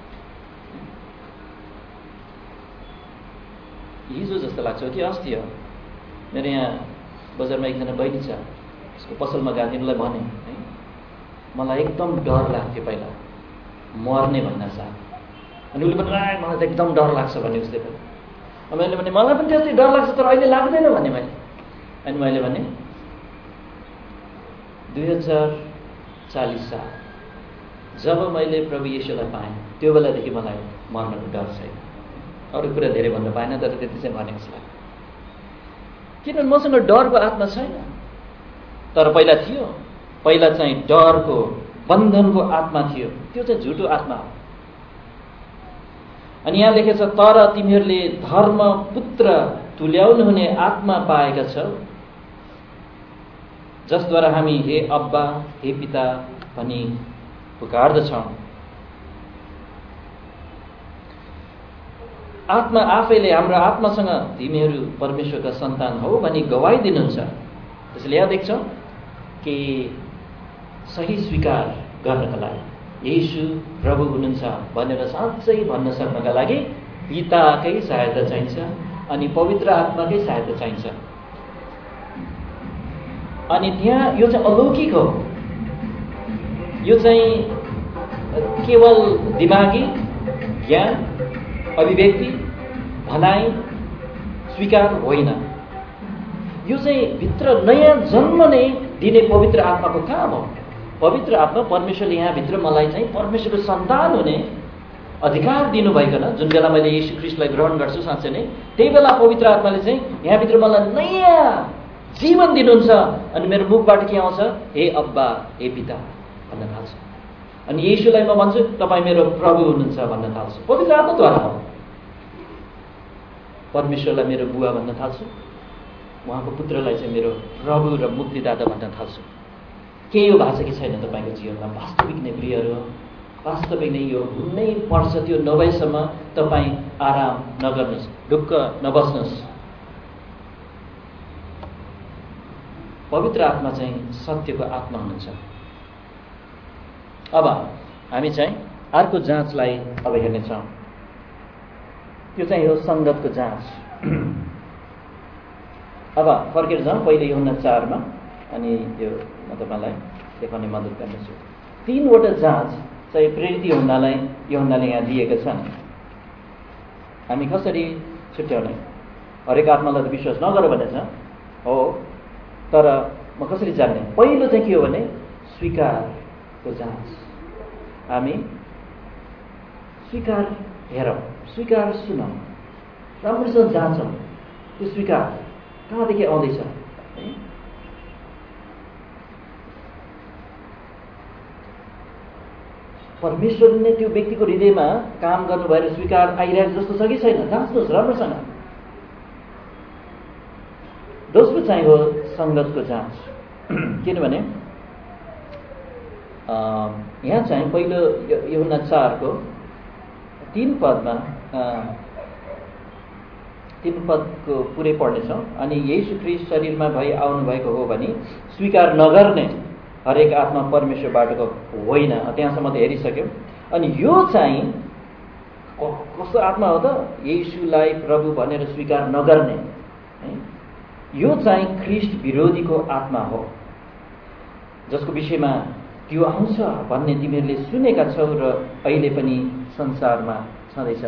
हिजो जस्तो लाग्छ कि अस्ति हो, मेरो यहाँ बजारमा एकजना बहिनी छ, उसको पसलमा गादिनुलाई भने है, मलाई एकदम डर लाग्थ्यो पहिला, मर्ने भन्न साथ। अनि उसले पनि मलाई त एकदम डर लाग्छ भने उसले पनि। अब मैले भने मलाई पनि त्यस्तै डर लाग्छ, तर अहिले लाग्दैन भने मैले। अनि मैले भने दुई हजार चालिस साल जब मैले प्रभु येशूलाई पाएँ, त्यो बेलादेखि मलाई मर्नको डर छैन। अरू कुरा धेरै भन्न पाएन, तर त्यति चाहिँ भने जस्तो लाग्यो। किनभने मसँग डरको आत्मा छैन, तर पहिला थियो। पहिला चाहिँ डरको, बन्धनको आत्मा थियो। त्यो चाहिँ झुटो आत्मा हो। अनि यहाँ लेखेको छ, तर तिमीहरूले धर्म पुत्र तुल्याउनु हुने आत्मा पाएका छौ, जसद्वारा हामी हे अब्बा, हे पिता भनी पुकार्दछौँ। आत्मा आफैले, हाम्रो आत्मासँग तिमीहरू परमेश्वरका सन्तान हौ भनी गवाई दिनुहुन्छ। त्यसैले यहाँ देख्छौँ कि सही स्वीकार गर्नका लागि येशू प्रभु हुनुहुन्छ भनेर साँच्चै भन्न सक्नका लागि पिताकै सहायता चाहिन्छ अनि पवित्र आत्माकै सहायता चाहिन्छ। अनि त्यहाँ यो चाहिँ अलौकिक हो। यो चाहिँ केवल दिमागी ज्ञान, अभिव्यक्ति, भनाइ, स्वीकार होइन। यो चाहिँ भित्र नयाँ जन्म नै दिने पवित्र आत्माको काम हो। पवित्र आत्मा परमेश्वरले यहाँभित्र मलाई चाहिँ परमेश्वरको सन्तान हुने अधिकार दिनुभइकन, जुन बेला मैले येशू ख्रीष्टलाई ग्रहण गर्छु साँच्चै नै, त्यही बेला पवित्र आत्माले चाहिँ यहाँभित्र मलाई नयाँ जीवन दिनुहुन्छ। अनि मेरो मुखबाट के आउँछ? हे अब्बा, हे पिता भन्न थाल्छ। अनि येशूलाई म भन्छु तपाईँ मेरो प्रभु हुनुहुन्छ भन्न थाल्छु। पवित्र आत्माद्वारा हो। परमेश्वरलाई मेरो बुवा भन्न थाल्छु, उहाँको पुत्रलाई चाहिँ मेरो प्रभु र मुक्तिदाता भन्न थाल्छु। के यो भएको छ कि छैन तपाईँको जीवनमा? वास्तविक नै प्रियहरू, वास्तविक नै यो हुनै पर्छ। त्यो नभएसम्म तपाईँ आराम नगर्नुहोस्, ढुक्क नबस्नुहोस्। पवित्र आत्मा चाहिँ सत्यको आत्मा हुनुहुन्छ। अब हामी चाहिँ अर्को जाँचलाई अब हेर्नेछौँ। त्यो चाहिँ हो सङ्गतको जाँच। अब फर्केर जाउँ पहिले यूहन्ना चारमा, अनि यो म तपाईँलाई देखाउने मद्दत गर्नेछु। तीनवटा जाँच चाहिँ प्रेरित यूहन्नालाई यूहन्नाले यहाँ दिएका छन्। हामी कसरी छुट्याउने? हरेक आत्मालाई त विश्वास नगर भनेछ हो, तर म कसरी जान्ने? पहिलो चाहिँ के हो भने स्वीकारको जाँच। हामी स्वीकार हेरौँ, स्वीकार सुनौँ, राम्रोसँग जान्छौँ त्यो स्वीकार कहाँदेखि आउँदैछ। परमेश्वरले त्यो व्यक्तिको हृदयमा काम गर्नु भएर स्वीकार आइरहेको जस्तो छ कि छैन, जाँच्नुहोस् राम्रोसँग। दोस्रो चाहिँ हो सङ्गतको जाँच। किनभने यहाँ चाहिँ पहिलो यूहन्ना चारको तीन पदमा तीन पदको पुरै पढ्नेछौँ। अनि येशू ख्रीष्ट शरीरमा भई आउनुभएको हो भने स्वीकार नगर्ने हरेक आत्मा परमेश्वरबाटको होइन। त्यहाँसम्म त हेरिसक्यौँ। अनि यो चाहिँ कस्तो आत्मा हो त? येशूलाई प्रभु भनेर स्वीकार नगर्ने है, यो चाहिँ ख्रीष्ट विरोधीको आत्मा हो, जसको विषयमा त्यो आउँछ भन्ने तिमीहरूले सुनेका छौ र अहिले पनि संसारमा छँदैछ।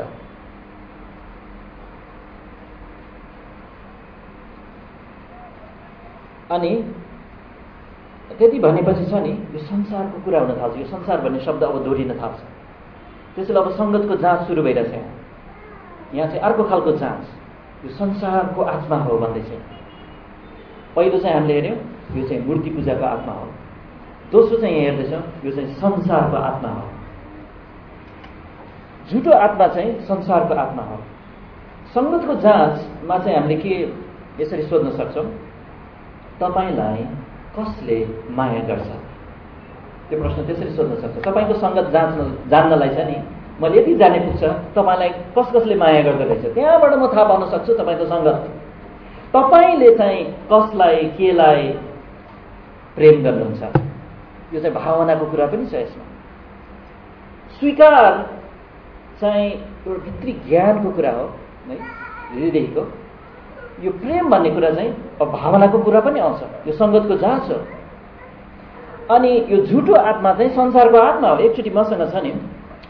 अनि त्यति भनेपछि छ नि, यो संसारको कुरा हुन थाल्छ। यो संसार भन्ने शब्द अब दोहोरिन थाल्छ। त्यसैले अब सङ्गतको जाँच सुरु भइरहेछ। यहाँ यहाँ चाहिँ अर्को खालको जाँच, यो संसारको आत्मा हो भन्दैछ। पहिलो चाहिँ हामीले हेऱ्यौँ, यो चाहिँ मूर्ति पूजाको आत्मा हो। दोस्रो चाहिँ यहाँ हेर्दैछौँ, यो चाहिँ संसारको आत्मा हो। झुटो आत्मा चाहिँ संसारको आत्मा हो। सङ्गतको जाँचमा चाहिँ हामीले के यसरी सोध्न सक्छौँ, तपाईँलाई कसले माया गर्छ? त्यो प्रश्न त्यसरी सोध्न सक्छ। तपाईँको सङ्गत जाँच्न जान्नलाई छ नि, मैले यति जाने पुग्छ तपाईँलाई कस कसले माया गर्दो रहेछ, त्यहाँबाट म थाहा पाउन सक्छु तपाईँको सङ्गत। तपाईँले चाहिँ कसलाई केलाई प्रेम गर्नुहुन्छ, यो चाहिँ भावनाको कुरा पनि छ यसमा। स्वीकार चाहिँ एउटा भित्री ज्ञानको कुरा हो है, हृदयको। यो प्रेम भन्ने कुरा चाहिँ अब भावनाको कुरा पनि आउँछ, यो सङ्गतको जाँच हो। अनि यो झुटो आत्मा चाहिँ संसारको आत्मा हो। एकचोटि मसँग छ नि,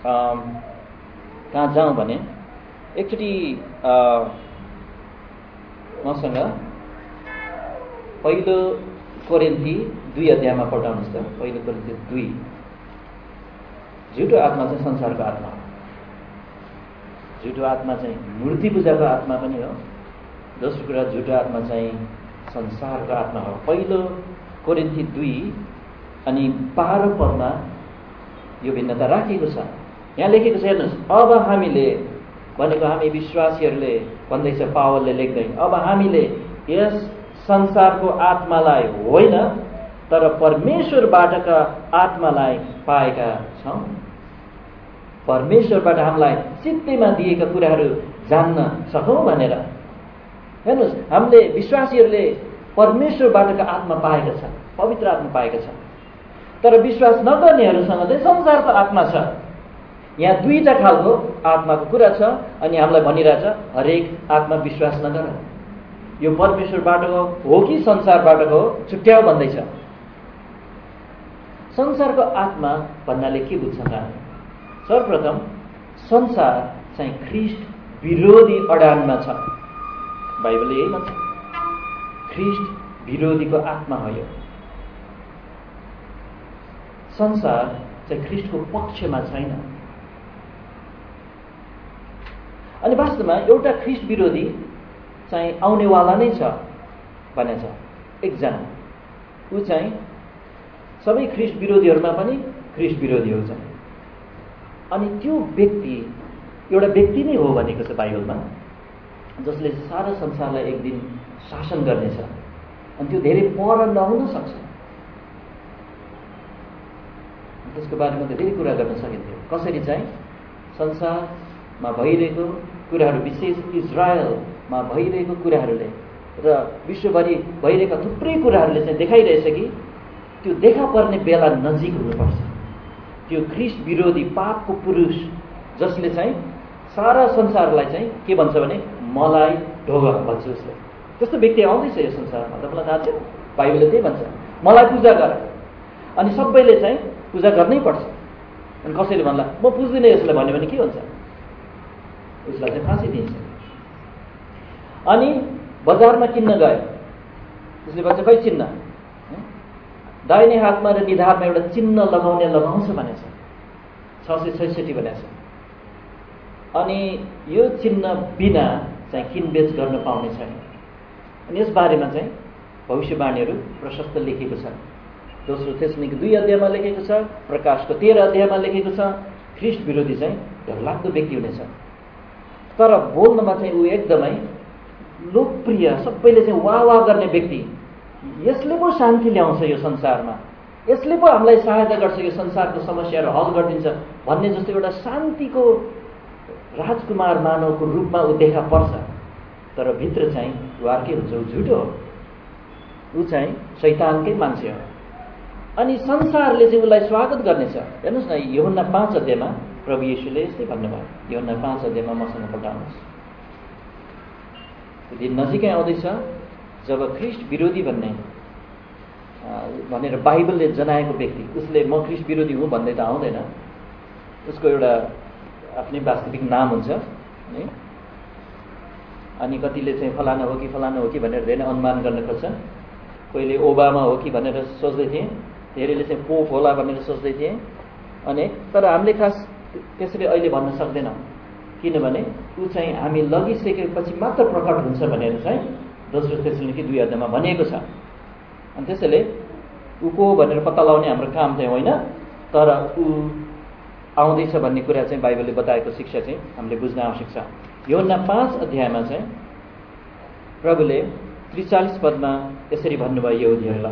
कहाँ जाउँ भने एकचोटि मसँग पहिलो कोरिन्थी दुई अध्यायमा पढाउनुहोस् त। पहिलो कोरिन्थी दुई। झुटो आत्मा चाहिँ संसारको आत्मा हो। झुटो आत्मा चाहिँ मूर्ति पूजाको आत्मा पनि हो। दोस्रो कुरा, झुटो आत्मा चाहिँ संसारको आत्मा हो। पहिलो कोरिन्थी दुई अनि बाह्र पदमा यो भिन्नता राखिएको छ। यहाँ लेखेको छ, हेर्नुहोस्, अब हामीले भनेको हामी विश्वासीहरूले भन्दैछ पावलले लेख्दै, अब हामीले यस संसारको आत्मालाई होइन तर परमेश्वरबाटका आत्मालाई पाएका छौँ। परमेश्वरबाट हामीलाई चित्तैमा दिएका कुराहरू जान्न सकौँ भनेर। हेर्नुहोस्, हामीले विश्वासीहरूले परमेश्वरबाटका आत्मा पाएका छन्, पवित्र आत्मा पाएका छन्। तर विश्वास नगर्नेहरूसँग चाहिँ संसारको आत्मा छ। यहाँ दुईटा खालको आत्माको कुरा छ अनि हामीलाई भनिरहेछ हरेक आत्मा विश्वास नगर, यो परमेश्वरबाट हो कि संसारबाट हो छुट्याउ भन्दैछ। संसारको आत्मा भन्नाले के बुझ्छ त? सर्वप्रथम संसार चाहिँ ख्रिस्ट विरोधी अडानमा छ। बाइबलले यही भन्छ, ख्रिस्ट विरोधीको आत्मा हो यो। संसार चाहिँ ख्रिस्टको पक्षमा छैन। अनि वास्तवमा एउटा ख्रिस्ट विरोधी चाहिँ आउनेवाला नै छ भने छ, एकजना। ऊ चाहिँ सबै ख्रिस्ट विरोधीहरूमा पनि ख्रिस्ट विरोधी हो चाहिँ। अनि त्यो व्यक्ति एउटा व्यक्ति नै हो भनेको छ बाइबलमा, जसले सारा संसारलाई एक दिन शासन गर्नेछ। अनि त्यो धेरै पर नहुन सक्छ। त्यसको बारेमा त धेरै कुरा गर्न सकिन्थ्यो। कसरी चाहिँ संसारमा भइरहेको कुराहरू, विशेष इजरायलमा भइरहेको कुराहरूले र विश्वभरि भइरहेका थुप्रै कुराहरूले चाहिँ देखाइरहेछ कि त्यो देखा पर्ने बेला नजिक हुनुपर्छ। त्यो ख्रिस्ट विरोधी पापको पुरुष जसले चाहिँ सारा संसारलाई चाहिँ के भन्छ भने मलाई ढोग भन्छ उसले, त्यस्तो व्यक्ति आउँदैछ यो संसारमा। तपाईँलाई थाहा छ, बाइबलले त्यही भन्छ, मलाई पूजा गर। अनि सबैले चाहिँ पूजा गर्नै पर्छ। अनि कसैले भन्ला म पुज्दिनँ यसलाई भन्यो भने के हुन्छ? उसलाई चाहिँ फाँसी दिन्छ। अनि बजारमा किन्न गयो, उसले भन्छ खै चिन्ह, दाहिने हातमा र निधारमा एउटा चिन्ह लगाउने लगाउँछ भनेछ, छ सय छैसठी भनेछ। अनि यो चिन्ह बिना चाहिँ किनबेच गर्न पाउने छैन। अनि यस बारेमा चाहिँ भविष्यवाणीहरू प्रशस्त लेखेको छ। दोस्रो थेसलोनिके दुई अध्यायमा लेखेको छ, प्रकाशको तेह्र अध्यायमा लेखेको छ, ख्रिस्ट विरोधी चाहिँ डरलाग्दो व्यक्ति हुनेछ। तर बोल्नमा चाहिँ ऊ एकदमै लोकप्रिय, सबैले चाहिँ वाह वाह गर्ने व्यक्ति। यसले पो शान्ति ल्याउँछ यो संसारमा, यसले पो हामीलाई सहायता गर्छ, यो संसारको समस्याहरू हल गरिदिन्छ भन्ने जस्तो एउटा शान्तिको राजकुमार मानवको रूपमा ऊ देखा पर्छ। तर भित्र चाहिँ ऊ अर्कै हुन्छ, ऊ झुटो हो, ऊ चाहिँ शैतानकै मान्छे हो। अनि संसारले चाहिँ उसलाई स्वागत गर्नेछ। हेर्नुहोस् न, यूहन्ना पाँच अध्यायमा प्रभु येशूले यस्तै भन्नुभयो। यूहन्ना पाँच अध्यायमा मसँग पढाउनुहोस्। दिन नजिकै आउँदैछ जब ख्रिस्ट विरोधी भन्ने भनेर बाइबलले जनाएको व्यक्ति, उसले म ख्रिस्ट विरोधी हुँ भन्दै त आउँदैन। उसको एउटा आफ्नै वास्तविक नाम हुन्छ है। अनि कतिले चाहिँ फलाना हो कि फलाना हो कि भनेर धेरै अनुमान गर्न खोज्छ। कोहीले ओबामा हो कि भनेर सोच्दै थिए, धेरैले चाहिँ पोप होला भनेर सोच्दै थिए। अनि तर हामीले खास त्यसरी अहिले भन्न सक्दैनौँ, किनभने ऊ चाहिँ हामी लगिसकेपछि मात्र प्रकट हुन्छ भनेर चाहिँ दोस्रो थेसलोनिके दुई अध्यायमा भनिएको छ। अनि त्यसैले ऊ को भनेर पत्ता लगाउने हाम्रो काम चाहिँ होइन, तर ऊ आउँदैछ भन्ने कुरा चाहिँ बाइबलले बताएको शिक्षा चाहिँ हामीले बुझ्न आवश्यक छ। यूहन्ना पाँच अध्यायमा चाहिँ प्रभुले त्रिचालिस पदमा यसरी भन्नुभयो यहुदीहरूलाई,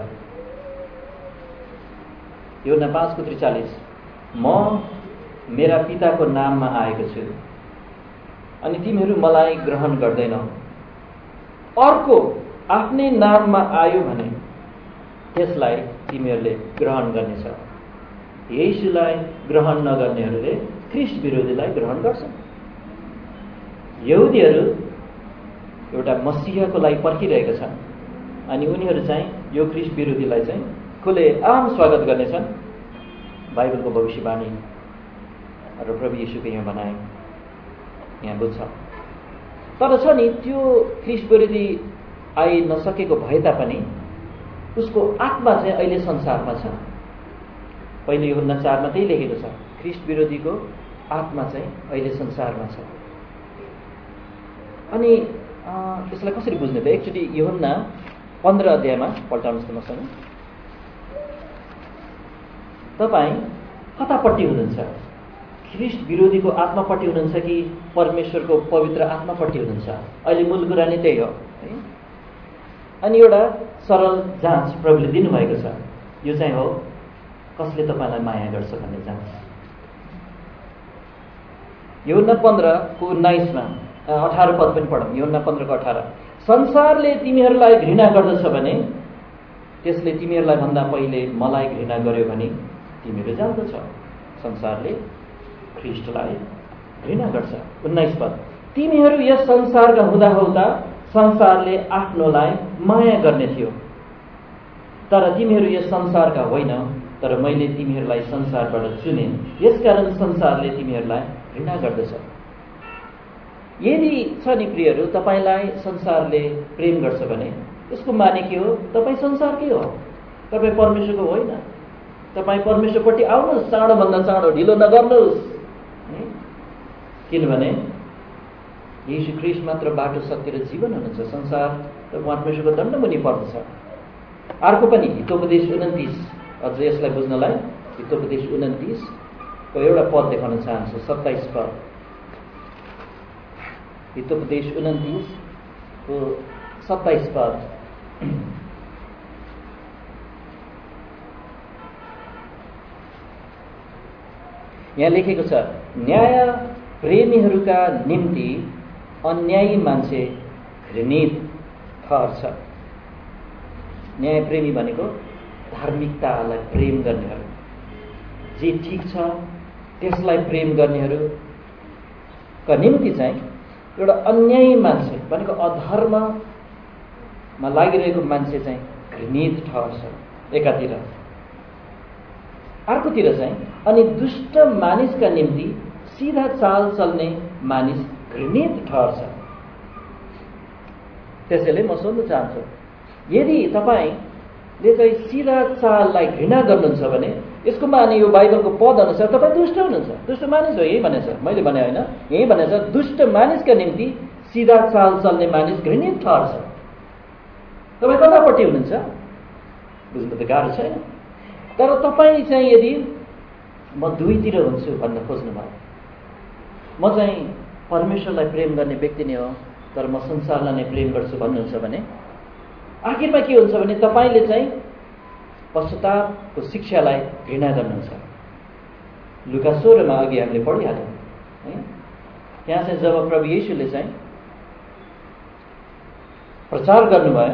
यूहन्ना पाँचको त्रिचालिस, म मेरा पिताको नाममा आएको छु अनि तिमीहरू मलाई ग्रहण गर्दैनौ, अर्को आफ्नै नाममा आयो भने त्यसलाई तिमीहरूले ग्रहण गर्नेछ। येशूलाई ग्रहण नगर्नेहरूले ख्रीष्ट विरोधीलाई ग्रहण गर्छन्। यहुदीहरू एउटा मसीहको लागि पर्खिरहेका छन् अनि उनीहरू चाहिँ यो ख्रीष्ट विरोधीलाई चाहिँ खुले आम स्वागत गर्नेछन्। बाइबलको भविष्यवाणी र प्रभु येशूको यहाँ भनाइ यहाँ बुझ्छ। तर छ नि त्यो ख्रीष्ट विरोधी आइ नसकेको भए तापनि उसको आत्मा चाहिँ अहिले संसारमा छ। पहिले यूहन्ना चारमा त्यही लेखेको छ, ख्रीष्ट विरोधीको आत्मा चाहिँ अहिले संसारमा छ। अनि यसलाई कसरी बुझ्ने त? एकचोटि यूहन्ना पन्ध्र अध्यायमा पल्टाउनुहोस् त मसँग। तपाईँ कतापट्टि हुनुहुन्छ? ख्रीष्ट विरोधीको आत्मापट्टि हुनुहुन्छ कि परमेश्वरको पवित्र आत्मापट्टि हुनुहुन्छ? अहिले मूल कुरा नै त्यही हो है। अनि एउटा सरल जाँच प्रभुले दिनुभएको छ, यो चाहिँ हो कसले तपाईँलाई माया गर्छ भन्ने जाँच। यूहन्ना पन्ध्रको उन्नाइसमा अठार पद पनि पढौँ। यूहन्ना पन्ध्रको अठार, संसारले तिमीहरूलाई घृणा गर्दछ भने त्यसले तिमीहरूलाई भन्दा पहिले मलाई घृणा गर्यो भने तिमीहरू जान्दछ संसारले ख्रीष्टलाई घृणा गर्छ। उन्नाइस पद, तिमीहरू यस संसारका हुँदा हुँदा संसारले आफ्नोलाई माया गर्ने थियो, तर तिमीहरू यस संसारका होइन, तर मैले तिमीहरूलाई संसारबाट चुने, यसकारण संसारले तिमीहरूलाई घृणा गर्दछ। यदि छ नि प्रियहरू, तपाईँलाई संसारले प्रेम गर्छ भने यसको माने के हो? तपाईँ संसारकै हो, तपाईँ परमेश्वरको होइन। तपाईँ परमेश्वरपट्टि आउनुहोस्, चाँडोभन्दा चाँडो, ढिलो नगर्नुहोस्। किनभने येशू ख्रीष्ट मात्र बाटो, सत्य र जीवन हुनुहुन्छ। संसार त परमेश्वरको दण्डमुनि पर्दछ। अर्को पनि हितोपदेश उन्तिस, अझ यसलाई बुझ्नलाई हितोपदेश उन्तिसको एउटा पद देखाउन चाहन्छु, सत्ताइस पद। हितोपदेश उन्तिसको सत्ताइस पद, यहाँ लेखेको छ, न्याय प्रेमीहरूका निम्ति अन्यायी मान्छे घृणित ठहर्छ। न्याय प्रेमी भनेको धार्मिकतालाई प्रेम गर्नेहरू, जे ठिक छ त्यसलाई प्रेम गर्नेहरूका निम्ति चाहिँ एउटा अन्यायी मान्छे भनेको अधर्ममा लागिरहेको मान्छे चाहिँ घृणित ठहर्छ एकातिर। अर्कोतिर चाहिँ अनि दुष्ट मानिसका निम्ति सीधा चाल चल्ने मानिस घृणित ठहर्छ। त्यसैले म सोध्न चाहन्छु, यदि तपाईँले चाहिँ सिधा चाललाई घृणा गर्नुहुन्छ भने यसको माने यो बाइबलको पद अनुसार तपाईँ दुष्ट हुनुहुन्छ, दुष्ट मानिस हो। यही भनेछ, मैले भने होइन, यही भनेछ, दुष्ट मानिसका निम्ति सिधा चाल चल्ने मानिस घृणित ठहर्छ। तपाईँ कतापट्टि हुनुहुन्छ बुझ्नु त गाह्रो छैन। तर तपाईँ चाहिँ यदि म दुईतिर हुन्छु भन्न खोज्नुभयो, म चाहिँ परमेश्वरलाई प्रेम गर्ने व्यक्ति नै हो तर म संसारलाई नै प्रेम गर्छु भन्नुहुन्छ भने आखिरमा के हुन्छ भने तपाईँले चाहिँ पश्चातापको शिक्षालाई घृणा गर्नुहुन्छ। लुका सोह्रमा अघि हामीले पढिहाल्यौँ है, त्यहाँ चाहिँ जब प्रभु येशूले चाहिँ प्रचार गर्नुभयो,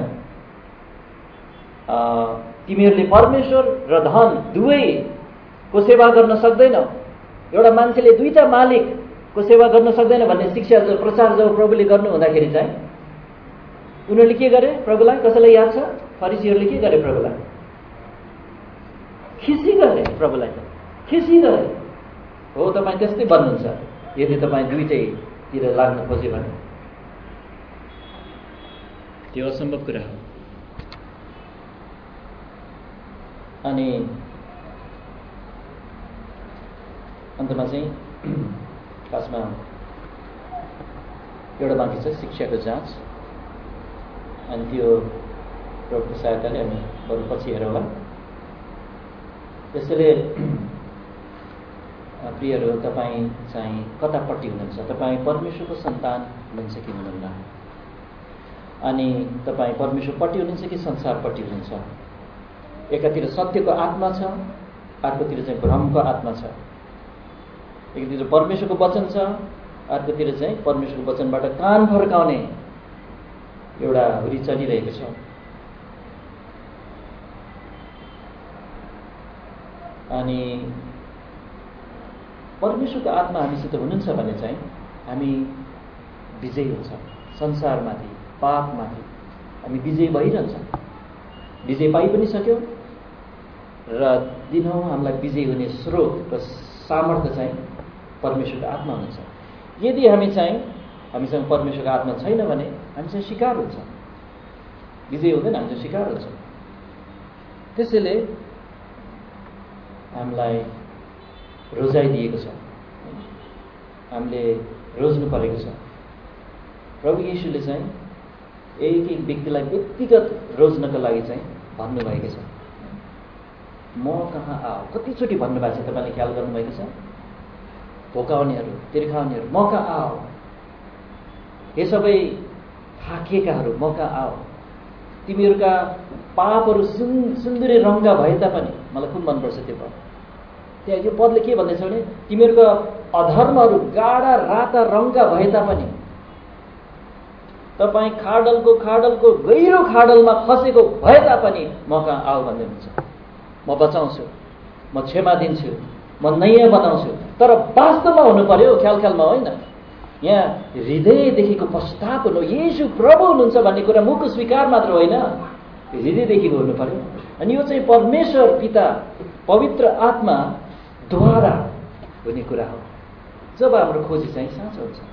तिमीहरूले परमेश्वर र धन दुवैको सेवा गर्न सक्दैनौ, एउटा मान्छेले दुईटा मालिकको सेवा गर्न सक्दैन भन्ने शिक्षा प्रचार जब प्रभुले गर्नु हुँदाखेरि चाहिँ उनीहरूले के गरे? प्रभुलाई, कसैलाई याद छ? फरिसीहरूले के गरे? प्रभुलाई खिसी गरे, प्रभुलाई खिसी गरे। हो, तपाईँ त्यस्तै बन्नुहुन्छ यदि तपाईँ दुईटैतिर लाग्न खोज्यो भने। त्यो असम्भव कुरा हो। अनि अन्तमा चाहिँ खासमा एउटा बाँकी छ शिक्षाको जाँच, अनि त्यो प्रभुको सहायताले हामी बरु पछि हेरौँला। त्यसैले प्रियहरू, तपाईँ चाहिँ कतापट्टि हुनुहुन्छ? तपाईँ परमेश्वरको सन्तान हुनुहुन्छ कि हुनुहुन्न? अनि तपाईँ परमेश्वरपट्टि हुनुहुन्छ कि संसारपट्टि हुनुहुन्छ? एकातिर सत्यको आत्मा छ, अर्कोतिर चाहिँ भ्रमको आत्मा छ। एकातिर परमेश्वरको वचन छ, अर्कोतिर चाहिँ परमेश्वरको वचनबाट कान फर्काउने एउटा हुरी चलिरहेको छ। अनि परमेश्वरको आत्मा हामीसित हुनुहुन्छ भने चाहिँ हामी विजयी हुन्छौँ। संसारमाथि, पापमाथि हामी विजयी भइरहन्छौँ। विजय पाइ पनि सक्यौँ र दिनौँ हामीलाई विजयी हुने स्रोत र सामर्थ्य चाहिँ परमेश्वरको आत्मा हुनुहुन्छ। यदि हामी चाहिँ हामीसँग परमेश्वरको आत्मा छैन भने हामी चाहिँ शिकार हुन्छ, विजय हुँदैन, हामी चाहिँ शिकार हुन्छ। त्यसैले हामीलाई रोजाइदिएको छ, हामीले रोज्नु परेको छ। प्रभु येशूले चाहिँ एक एक व्यक्तिलाई व्यक्तिगत रोज्नको लागि चाहिँ भन्नुभएको छ, म कहाँ आऊ। कतिचोटि भन्नुभएको छ, तपाईँले ख्याल गर्नुभएको छ? भोकाउनेहरू, तिर्खाउनेहरू, म कहाँ आऊ। हे सबै थाकिएकाहरू, म कहाँ आऊ। तिमीहरूका पापहरू सुन सुन्दुरे रङ्गा भए तापनि, मलाई खुब मनपर्छ त्यो पद। त्यहाँ यो पदले के भन्दैछ भने तिमीहरूका अधर्महरू गाढा राता रङ्गा भए तापनि, तपाईँ खाडलको खाडलको गहिरो खाडलमा खसेको भए तापनि म कहाँ आऊ भन्दै हुन्छ। म बचाउँछु, म क्षमा दिन्छु, म नयाँ बनाउँछु। तर वास्तवमा हुनु पर्यो, ख्याल ख्यालमा होइन। यहाँ हृदयदेखिको पश्चाताप हुनु, येशू प्रभु हुनुहुन्छ भन्ने कुरा मुखको स्वीकार मात्र होइन, हृदयदेखिको हुनु पर्यो। अनि यो चाहिँ परमेश्वर पिता पवित्र आत्मा द्वारा हुने कुरा हो, जब हाम्रो खोजी चाहिँ साँचो हुन्छ।